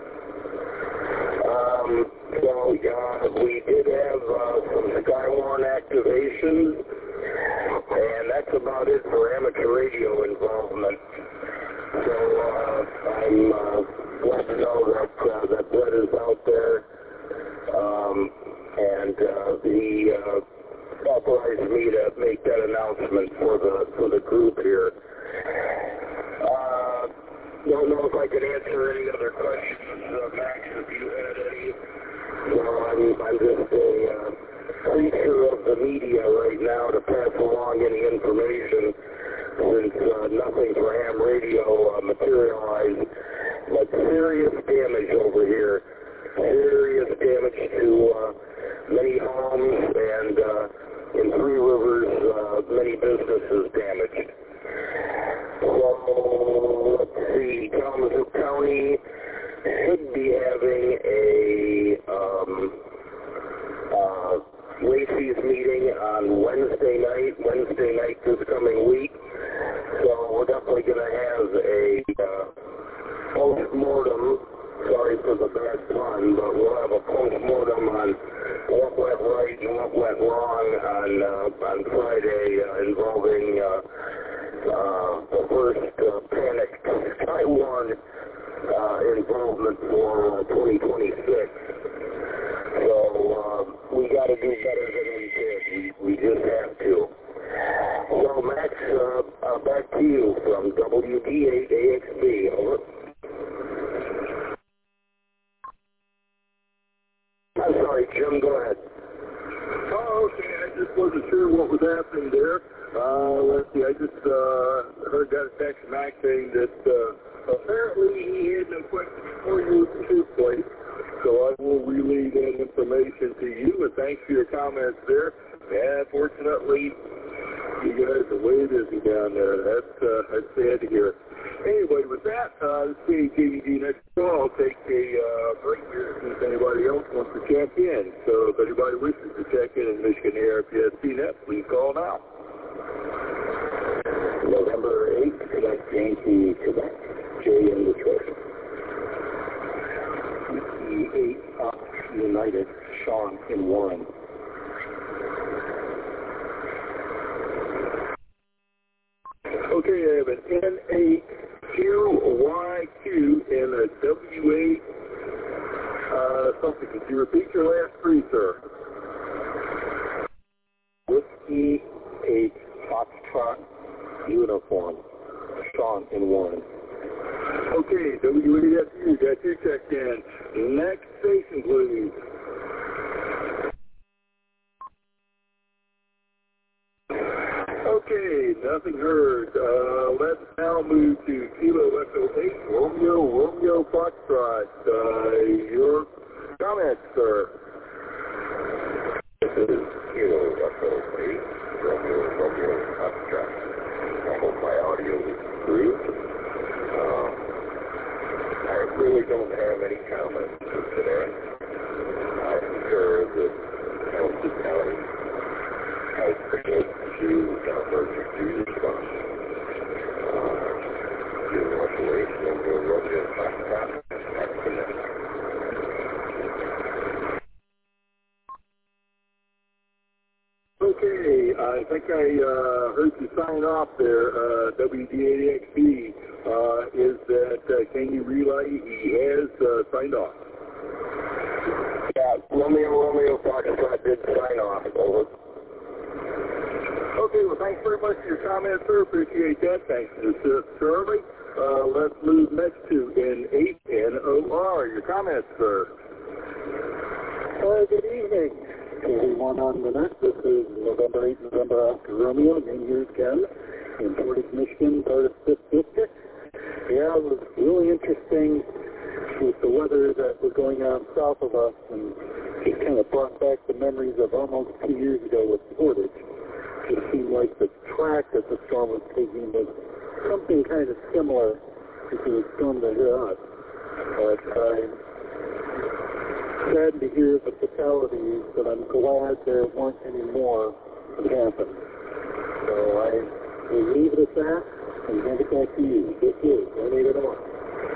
Um, so uh, we did have uh, some Skywarn activations, and that's about it for amateur radio involvement. So uh, I'm uh, glad to know that uh, that Brett is out there, um, and uh, he uh, authorized me to make that announcement for the for the group here. Uh, don't know if I could answer any other questions, uh, Max, if you had any. Well, I'm, I'm just a uh, creature of the media right now to pass along any information, since uh, nothing for ham radio uh, materialized. But serious damage over here. Serious damage to uh, many homes, and uh, in Three Rivers, uh, many businesses damaged. So, let's see, Kalamazoo County should be having a um, uh, Lacey's meeting on Wednesday night, Wednesday night this coming week. So we're definitely going to have a uh, post-mortem, sorry for the bad pun, but we'll have a post-mortem on what went right and what went wrong on, uh, on Friday uh, involving uh, uh, the first uh, panicked Skywarn uh, involvement for uh, twenty twenty-six. So uh, we got to do better than we did. We, we just have to. So Max, uh, uh, back to you from W D eight A X B. Over. I'm sorry, Jim. Go ahead. Oh, okay. I just wasn't sure what was happening there. Uh, let's see. I just uh, heard got a text from Max saying that uh, apparently he had no questions for you at the shoot place. So I will relay that information to you, and thanks for your comments there. And fortunately, you guys are way busy down there. That's, uh, that's sad to hear. Anyway, with that, uh, let's see, K V D next call. I'll take a uh, break here to see if anybody else wants to check in. So if anybody wishes to check in in Michigan A R P S C net, please call now. November eighth, Quebec Yankee, Quebec, J in Detroit. eight up United, Sean in Warren. Okay, I have an N eight Q Y Q and a W eight uh, something. Could you repeat your last three, sir? Whiskey eight Foxtrot uniform, Sean in Warren. Okay, W eight F U, got you checked in. Next station, please. Okay, nothing heard. Uh, let's now move to Kilo Echo eight, Romeo, Romeo Foxtrot. Uh, your comments, sir. This is Kilo Echo eight, Romeo, Romeo Foxtrot. I hope my audio is through. Uh, I really don't have any comments today. I'm sure that Kelsey County has predicted to emergency response. Uh, to Northway, Romeo, Romeo Foxtrot, that's the next. Okay, I think I uh, heard you sign off there, uh, W D eight X B. Uh, is that, uh, can you relay he has uh, signed off? Yeah, Romeo, Romeo Foxtrot did sign off. Over. Okay, well, thanks very much for your comments, sir. Appreciate that. Thanks, Mister Shirley. Uh, let's move next to N eight N O R. Your comments, sir. Uh, good evening. Everyone on the net. This is November eighth, November Oscar Romeo, again here again in Portage, Michigan, part of fifth District. Yeah, it was really interesting with the weather that was going on south of us, and it kind of brought back the memories of almost two years ago with Portage. It seemed like the track that the storm was taking was something kind of similar to the storm that hit us. But I'm sad to hear the fatalities, but I'm glad there weren't any more that happened. So I will leave it at that and hand it back to you. This is N eight N O R.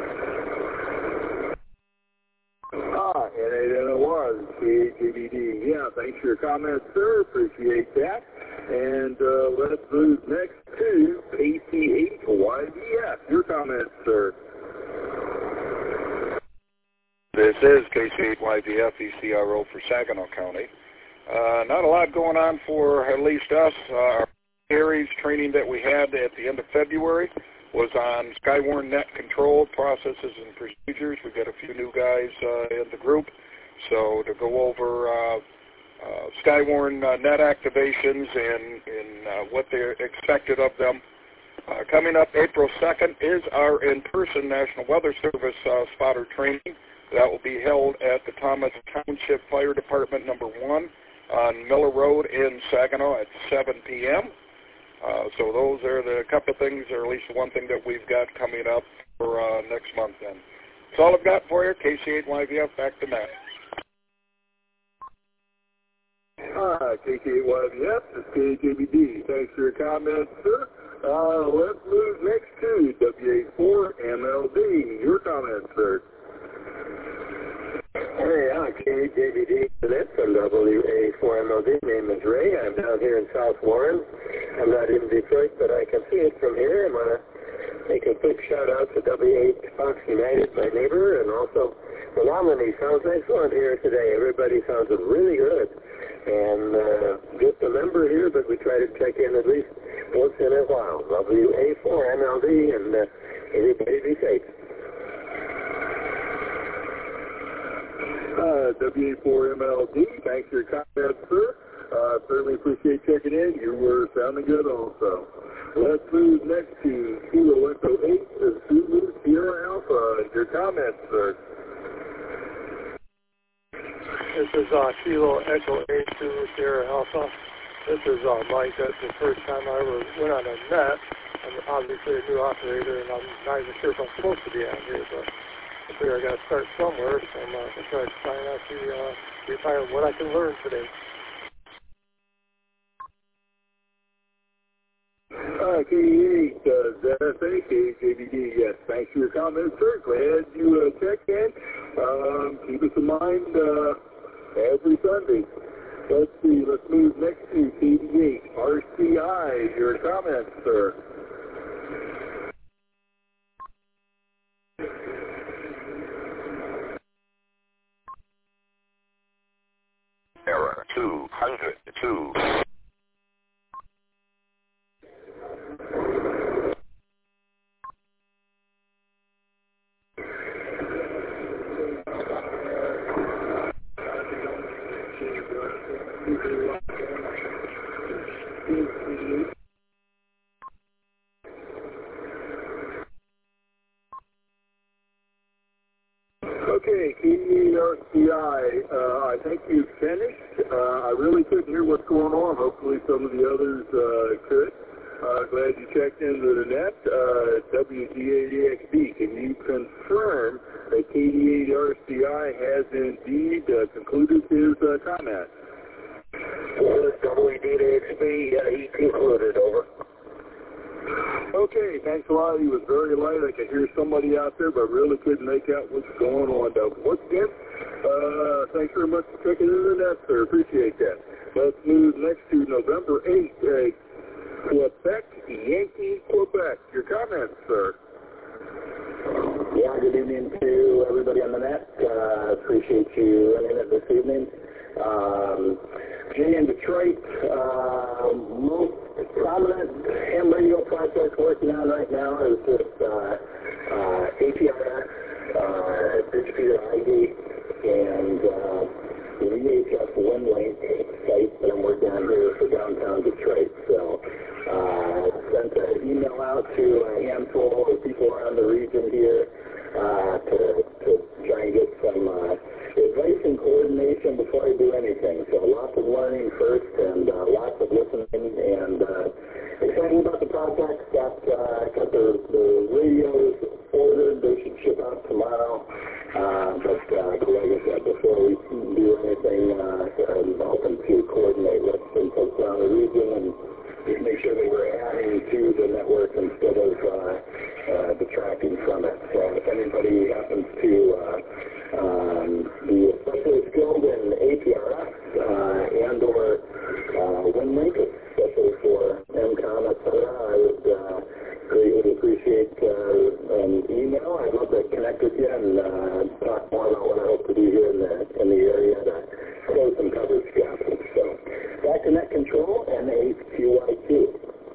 Ah, N eight N O R, K V D. Yeah, thanks for your comments, sir. Appreciate that. And uh, let's move next to K C eight Y V F. Your comments, sir. This is K C eight Y V F, E C R O for Saginaw County. Uh, not a lot going on for at least us. Uh, our series training that we had at the end of February was on Skywarn net control processes and procedures. We've got a few new guys uh, in the group. So to go over uh, uh, Skywarn uh, net activations and, and uh, what they're expected of them. Uh, coming up April second is our in-person National Weather Service uh, spotter training. That will be held at the Thomas Township Fire Department number one on Miller Road in Saginaw at seven p m Uh, so those are the couple of things, or at least one thing that we've got coming up for uh, next month then. That's all I've got for you. K C eight Y V F, back to Matt. Hi, K K Y V F, this is K J B D. Thanks for your comments, sir. Uh, let's move next to W A four M L D. Your comments, sir. Hey, I'm K J B D from W A four M L D. Name is Ray. I'm down here in South Warren. I'm not in Detroit, but I can see it from here. I'm going to make a quick shout out to W eight Fox United, my neighbor, and also the Nominee. Sounds excellent here today. Everybody sounds really good. And uh, just a member here, but we try to check in at least once in a while. W A four M L D, and uh, everybody be safe. Uh, W A four M L D, thanks for your comments, sir. Uh, certainly appreciate checking in. You were sounding good also. Let's move next to Kilo Echo eight to Zulu Sierra Alpha. Your comments, sir. This is uh, Kilo Echo eight to Sierra Alpha. This is uh, Mike. That's the first time I ever went on a net. I'm obviously a new operator, and I'm not even sure if I'm supposed to be on here, but I figure I got to start somewhere, so I'm uh, going to try to find out the, uh, retire what I can learn today. Uh, K eight, uh, Z F A, K J B D, yes. Thanks for your comments, sir. Glad you uh, checked in. Um, keep us in mind uh, every Sunday. Let's see, let's move next to K D eight, R C I. Your comments, sir. Error two hundred two. Okay, K D eight R C I, uh, I think you've finished. Uh, I really couldn't hear what's going on. Hopefully some of the others uh, could. Uh, glad you checked into the net. Uh, W G eight A X B, can you confirm that K D eight R C I has indeed uh, concluded his uh, comment? Well, W G eight A X B, uh, he concluded, over. Okay, thanks a lot. He was very light. I could hear somebody out there, but really couldn't make out what's going on. Though. Once again, uh, thanks very much for checking into the net, sir. Appreciate that. Let's move next to November eighth, uh, Quebec, Yankee, Quebec. Your comments, sir. Yeah, good evening to everybody on the net. Uh, appreciate you running it this evening. Um, Jay in Detroit, uh, most prominent ham radio project working on right now is this uh, uh, A P R X, uh, distributed I D, and uh, the V H F WinLink site that I'm working on here for downtown Detroit. So uh, sent an email out to a handful of people around the region here uh, to, to try and get some uh, advice and coordination before I do anything. So lots of learning first and uh, lots of listening, and uh, excited about the project. Got, uh, got the, the radios ordered. They should ship out tomorrow. Uh, but uh, like I said, before we do anything, uh, I'm hoping to coordinate with some folks around the region and just make sure that we're adding to the network instead of uh, uh, detracting from it. So if anybody happens to uh, um, be especially skilled in A P R X uh, and or uh, WinLink, especially for M COM, et cetera, I would uh, greatly appreciate uh, an email. I'd love to connect with you and uh, talk more about what I hope to do here in the, in the area to close some coverage gaps. So back to net control and H Q I Q.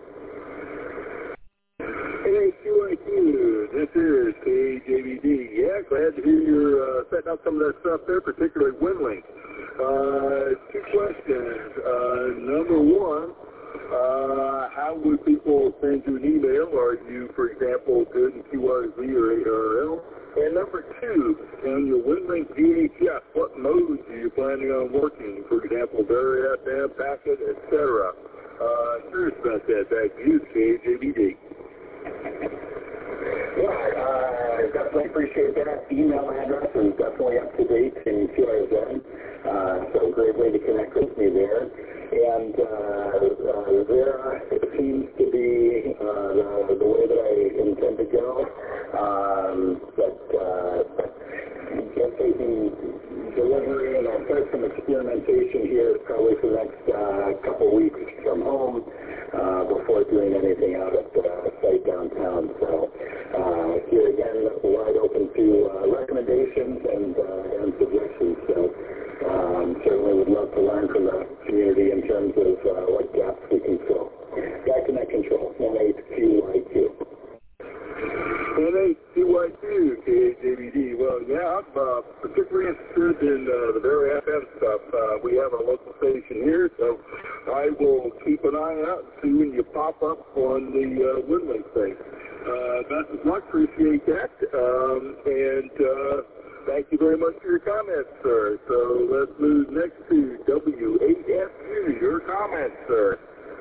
H Q I Q, this is K J B D. Yeah, glad to hear you're uh, setting up some of that stuff there, particularly WinLink. Uh, two questions. Uh, number one, uh, how would people send you an email? Are you, for example, good in Q R Z or A R L? And number two, on your WinLink V H F, what modes are you planning on working? For example, Very F M, packet, et cetera. Uh, curious about that. Back to you, K J B D. Yeah, I uh, definitely appreciate that. Email address is definitely up to date in Q R Z. Uh, so great way to connect with me there. some experimentation here, probably for the next uh, couple weeks from home uh, before doing anything out at the site downtown. So uh, here again, wide open to uh, recommendations and, uh, and suggestions. So um, certainly would love to learn from the community in terms of uh, what gaps we can fill. Back to net control, one eight Q Y Q. one eight Q Y Q, K H A B D. Well, yeah, I'm uh, particularly interested in uh, the Barry F M stuff. Uh, we have a local station here, so I will keep an eye out and see when you pop up on the uh, Woodland thing. Uh, best of luck, appreciate that. Um, and uh, thank you very much for your comments, sir. So let's move next to W eight F U. Your comments, sir.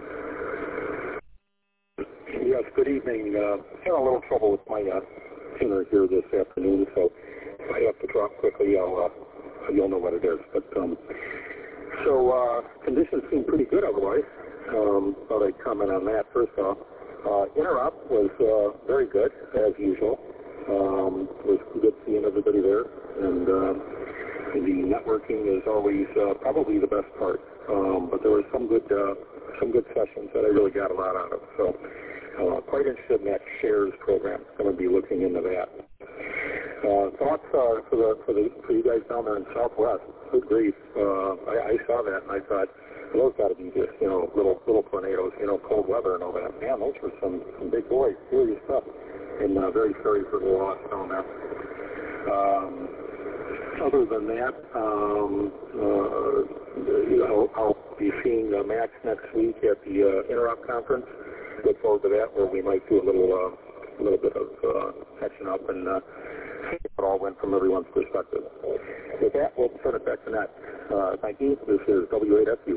Yes, good evening. Uh, had a little trouble with my uh, tuner here this afternoon, so if I have to drop quickly, I'll, uh, you'll know what it is. But um, so uh, conditions seem pretty good otherwise. Um, thought I'd comment on that first off. Uh, Interop was uh, very good as usual. Um, it was good seeing everybody there, and uh, the networking is always uh, probably the best part. Um, but there were some good uh, some good sessions that I really got a lot out of. So. Uh, quite interested in that shares program. Going to be looking into that. Uh, thoughts uh, for the for the for you guys down there in Southwest. Good grief! Uh, I, I saw that and I thought those got to be just you know little little tornadoes, you know, cold weather and all that. Man, those were some some big boys, serious stuff, and uh, very sorry for the loss down there. Um, other than that, um, uh, you know, I'll be seeing uh, Max next week at the uh, Interop conference. Look forward to that, where we might do a little, uh, a little bit of uh, catching up and uh, see how it all went from everyone's perspective. With that, we'll turn it back to Nat. Uh, thank you. This is W eight F U.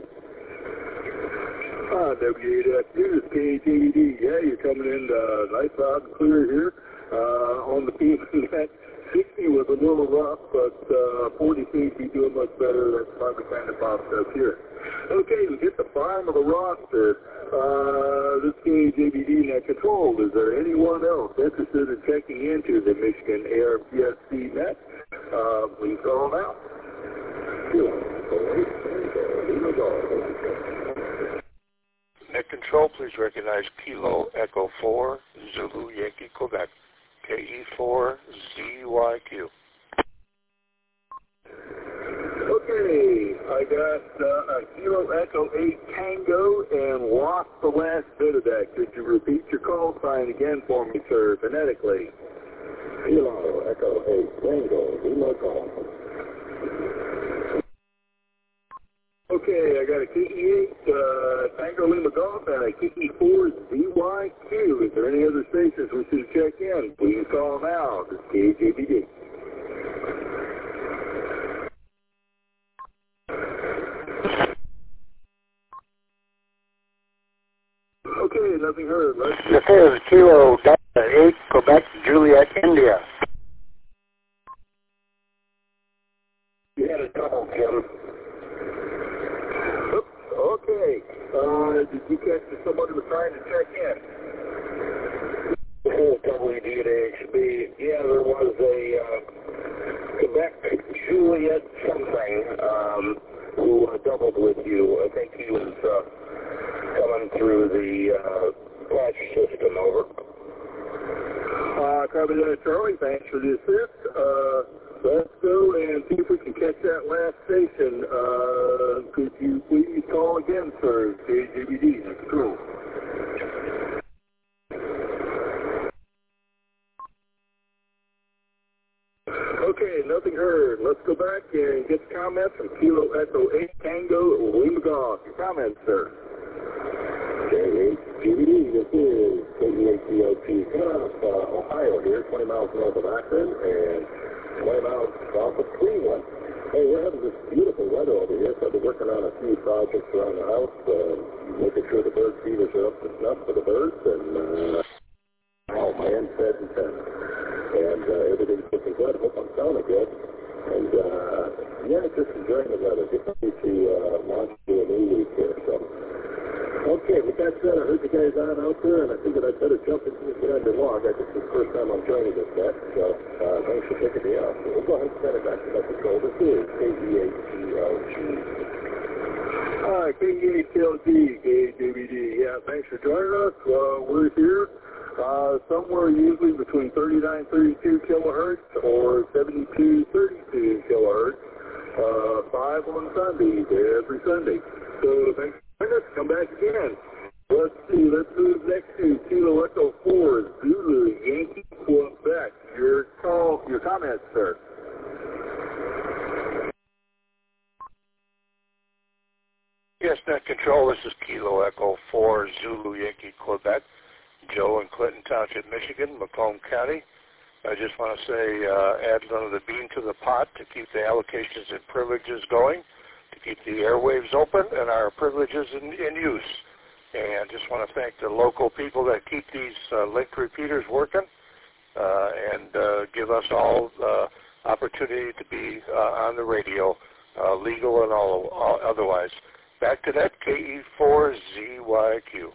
Uh, W eight F U is K H A B D. Yeah, you're coming in uh, nice, loud, and clear here uh, on the P M net. sixty was a little rough, but uh, forty seems to be doing much better. That's probably kind of popped up here. Okay, we get the bottom of the roster. Uh, this K H A B D net control. Is there anyone else interested in checking into the Michigan A R P S C net? Uh, please call them out. Net control, please recognize Kilo Echo four, Zulu Yankee Quebec, K E four Z Y Q. Okay, I got uh, a Kilo Echo eight Tango and lost the last bit of that. Could you repeat your call sign again for me, sir, phonetically? Kilo Echo eight Tango, Lima Golf. Okay, I got a K E eight uh, Tango Lima Golf and a K E four Z Y Q. Is there any other stations we should check in? Please call them out. It's K H A B D. Okay, nothing heard. Let's this is Kilo Delta eight, Quebec, Juliet, India. You had a double, Jim. Oops, okay. Uh, did you catch that somebody was trying to check in? This is W D H B. Yeah, there was a uh, Quebec Juliet something um, who uh, doubled with you. I think he was uh, coming through the uh, patch system. Over. Uh, copy that, Charlie. Thanks for the assist. Uh, let's go and see if we can catch that last station. Uh, could you please call again, sir? K H A B D, next control. Okay, nothing heard. Let's go back and get the comments from Kilo Echo eight Tango Lima Golf. Your comments, sir. K H A B D, this is K E H D O T, coming out of uh, Ohio here, twenty miles north of Akron, and twenty miles south of Cleveland. Hey, we're having this beautiful weather over here, so I've been working on a few projects around the house, uh, making sure the bird feeders are up to snuff for the birds, and uh, all my ends fed and fed. And uh, everything's looking good. I hope I'm sounding good. And, uh, yeah, just enjoying the weather. Get ready to uh, launch to a new week here, so Okay, with that said, I heard you guys on out there, and I figured I'd better jump into the under log. I think this is the first time I'm joining this net, so uh, thanks for taking me out. So we'll go ahead and send it back to Net Control. This is K D A T L G. Hi, K D A T L G, K D V D. Yeah, thanks for joining us. Uh, we're here uh, somewhere usually between thirty-nine, thirty-two kilohertz or seventy-two, thirty-two kilohertz. Uh, five on Sundays, every Sunday. So thanks for joining us. Come back again. Let's see. Let's move next to Kilo Echo four, Zulu, Yankee, Quebec. Your call, your comments, sir. Yes, Net Control. This is Kilo Echo four, Zulu, Yankee, Quebec. Joe in Clinton Township, Michigan, Macomb County. I just want to say, uh, add another bean to the pot to keep the allocations and privileges going, to keep the airwaves open and our privileges in, in use. And just want to thank the local people that keep these uh, linked repeaters working uh, and uh, give us all uh, opportunity to be uh, on the radio, uh, legal and all, all otherwise. Back to that, K E four Z Y Q.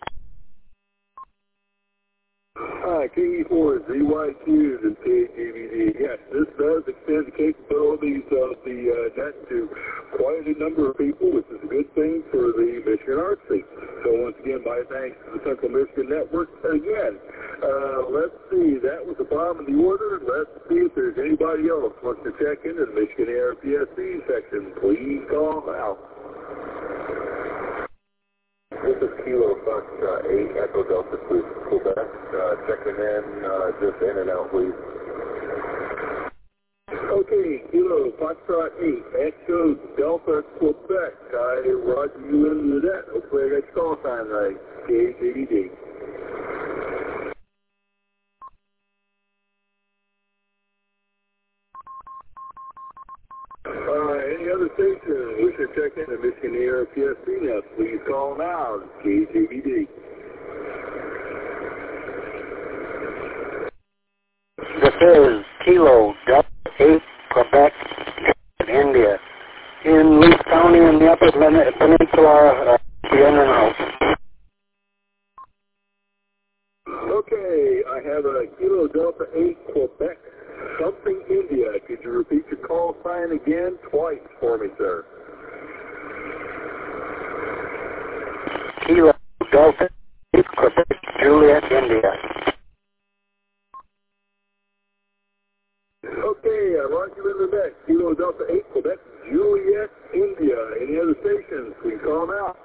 Hi, K E four Z Y Q to K D V D. Yes, this does extend the capabilities of the uh, net to quite a number of people, which is a good thing for the Michigan Arts League. So once again, my thanks to the Central Michigan Network. Again, uh, let's see, that was the bottom of the order. Let's see if there's anybody else who wants to check into the Michigan A R P S C section. Please call now. This is Kilo Fox uh, eight, Echo Delta two, Quebec. Uh, checking in, uh, just in and out, please. Okay, Kilo Foxtrot eight, Echo Delta Quebec. I roger you into that. Hopefully I got your call sign right. K D V D. Uh, any other station wish to check in the Michigan A R P S C net, please call now. K D V D. This is Kilo Delta eight, Quebec, India. In Leaf County in the Upper Peninsula, uh, the in and out. Okay, I have a Kilo Delta eight, Quebec, something India. Could you repeat your call sign again twice for me, sir? Kilo Delta eight, Quebec, Juliet, India. Okay, I roger you into that. Kilo Delta eight, Quebec, Juliet, India. Any other stations? Please call them out.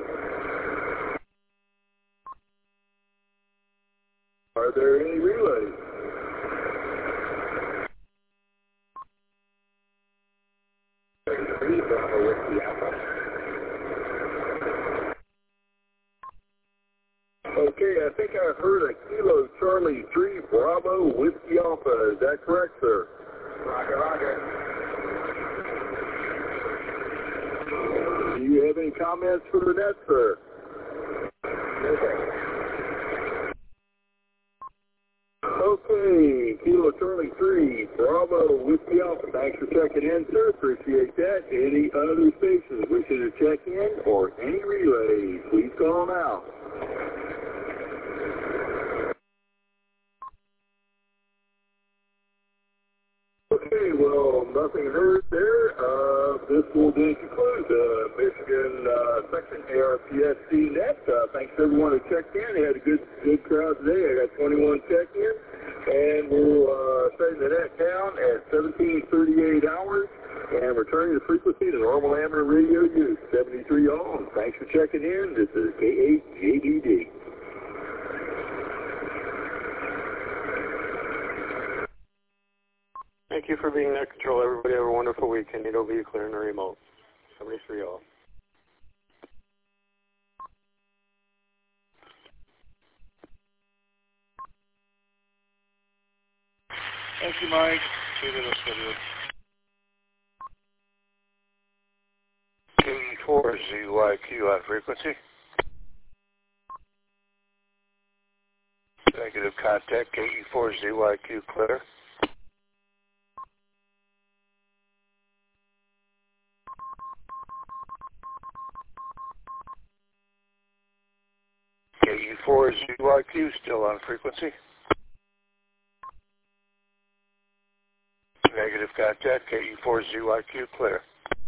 Are there any relays? Okay, I think I heard a Kilo Charlie three Bravo Whiskey Alpha. Is that correct, sir? Roger, roger. Do you have any comments for the net, sir? Okay, Kilo Charlie three Bravo Whiskey Alpha. Thanks for checking in, sir. Appreciate that. Any other stations wishing to check in or any relays, please call now. Okay, well, nothing heard there. Uh, this will then conclude the Michigan uh, section A R P S C net. Uh, thanks to everyone who checked in. We had a good good crowd today. I got twenty-one check-in, and we'll uh, setting the net down at seventeen thirty-eight hours and returning the frequency to normal amateur radio use, seventy-three ohms. Thanks for checking in. This is K eight J D D. Thank you for being Net Control. Everybody have a wonderful weekend. It'll be clear in the remote. seventy-three off. Thank you, Mike. K E four Z Y Q on frequency. Negative contact, K E four Z Y Q clear. E four Z Y Q still on frequency. Negative contact, K E four Z Y Q clear.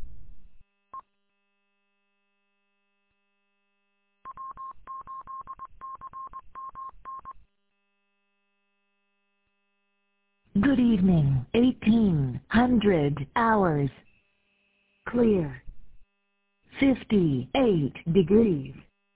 Good evening, eighteen hundred hours. Clear. fifty-eight degrees.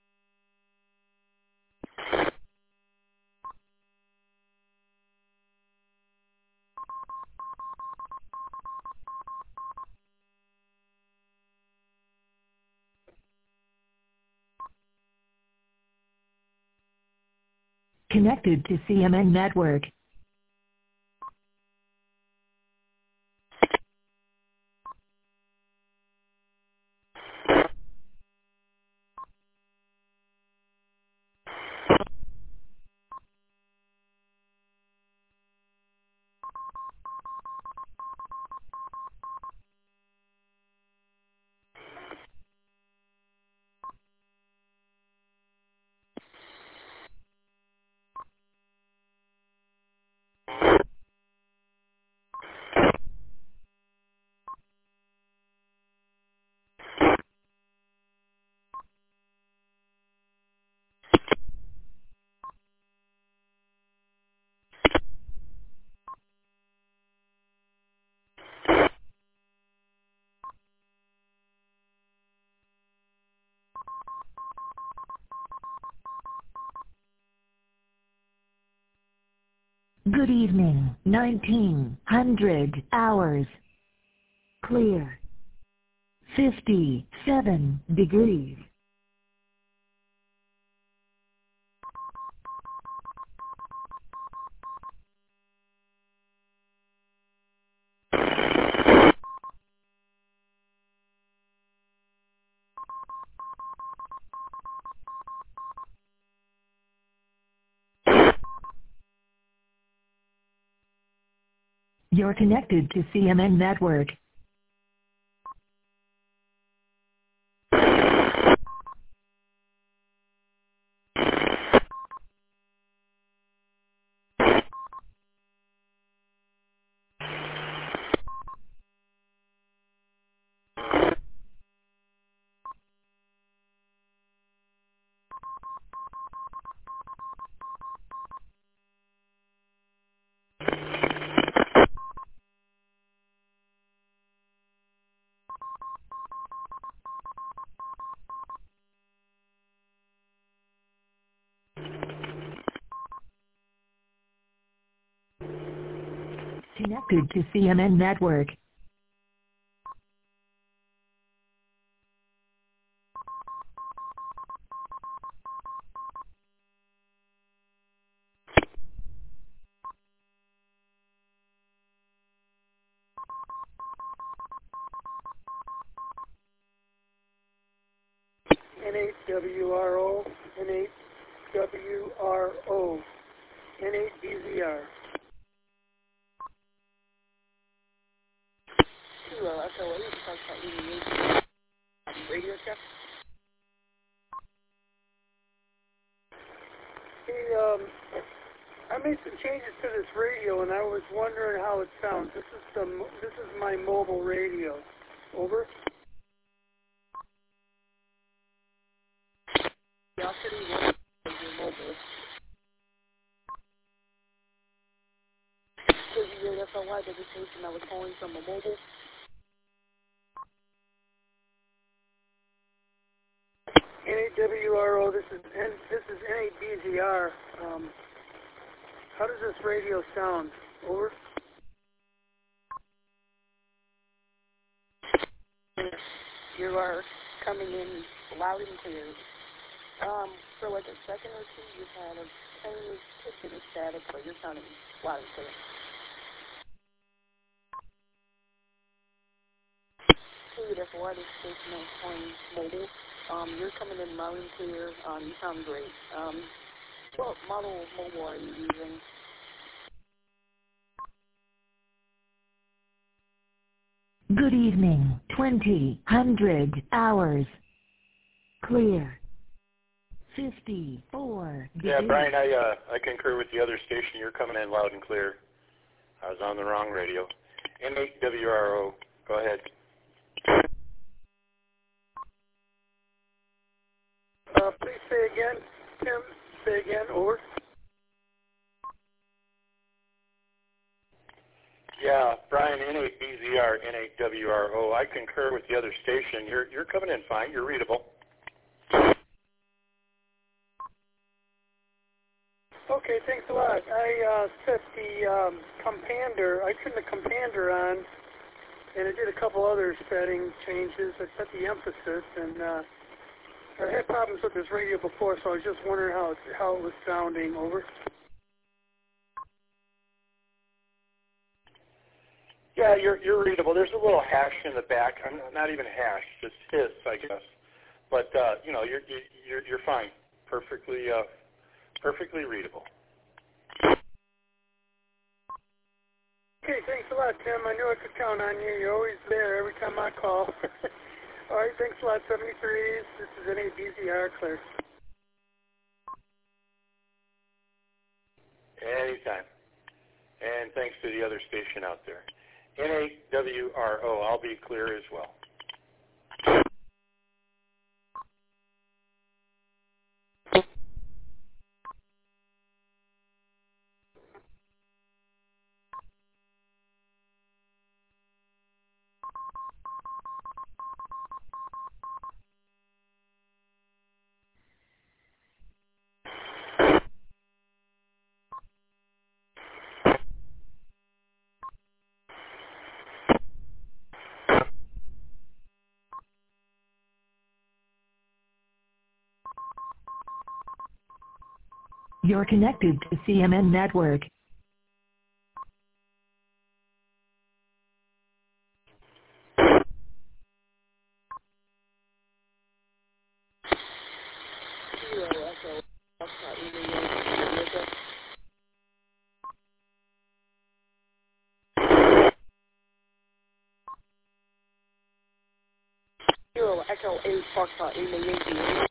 Connected to C M N Network. Good evening, nineteen hundred hours. Clear. fifty-seven degrees. You're connected to C M N Network. Connected to C M N Network. N eight W R O, N eight W R O, N eight B Z R. Hello, S L A, you talk about eighty-eight radio check. Hey, um, I made some changes to this radio, and I was wondering how it sounds. This is the this is my mobile radio. Over. Curiosity, what is your mobile? K V A F L Y designation. I was calling from a mobile. N eight W R O. This is N, this is N eight B Z R. Um, how does this radio sound? Over. You are coming in loud and clear. Um, for like a second or two, you had a tiny tick in the static, but you're sounding loud and clear. K F Y, this station is on mobile. Um, you're coming in loud and clear. Um, you sound great. Um, what model of mobile are you using? Good evening, twenty hundred hours. Clear. fifty-four Yeah, degrees. Brian, I uh, I concur with the other station. You're coming in loud and clear. I was on the wrong radio. N eight W R O, go ahead. Uh, please say again, Tim. Say again, over. Yeah, Brian, N eight B Z R, N eight W R O. I concur with the other station. You're you're coming in fine. You're readable. Okay, thanks a lot. I uh, set the um, compander, I turned the compander on, and I did a couple other setting changes. I set the emphasis, and uh, I had problems with this radio before, so I was just wondering how it, how it was sounding. Over. Yeah, you're you're readable. There's a little hash in the back. I'm not even hash, just hiss, I guess. But uh, you know, you're you're you're fine. Perfectly uh, perfectly readable. Okay, thanks a lot, Tim. I knew I could count on you. You're always there every time I call. All right, thanks a lot, seventy-threes. This is N eight B Z R, clear. Anytime. And thanks to the other station out there. N eight W R O, I'll be clear as well. You're connected to C M N Network. Zero Echo eight Foxtrot Lima Yankee.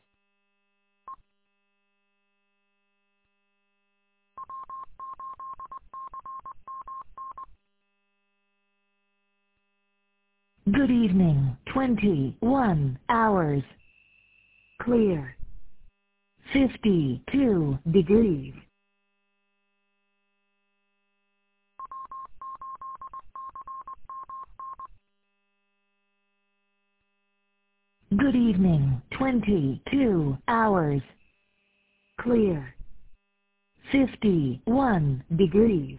Good evening. twenty-one hours. Clear. fifty-two degrees. Good evening. twenty-two hours. Clear. fifty-one degrees.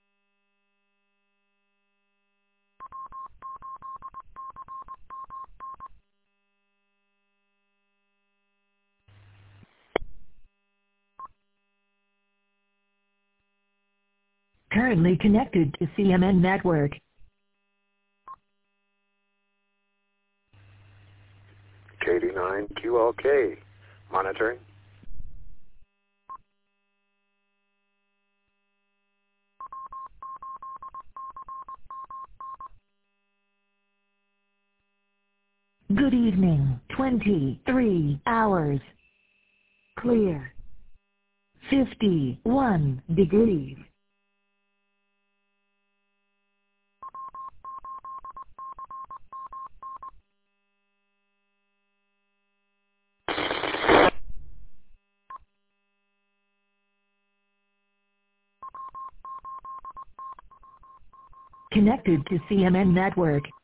Currently connected to C M N Network. K D nine Q L K, monitoring. Good evening. twenty-three hours. Clear. fifty-one degrees. Connected to C M N Network.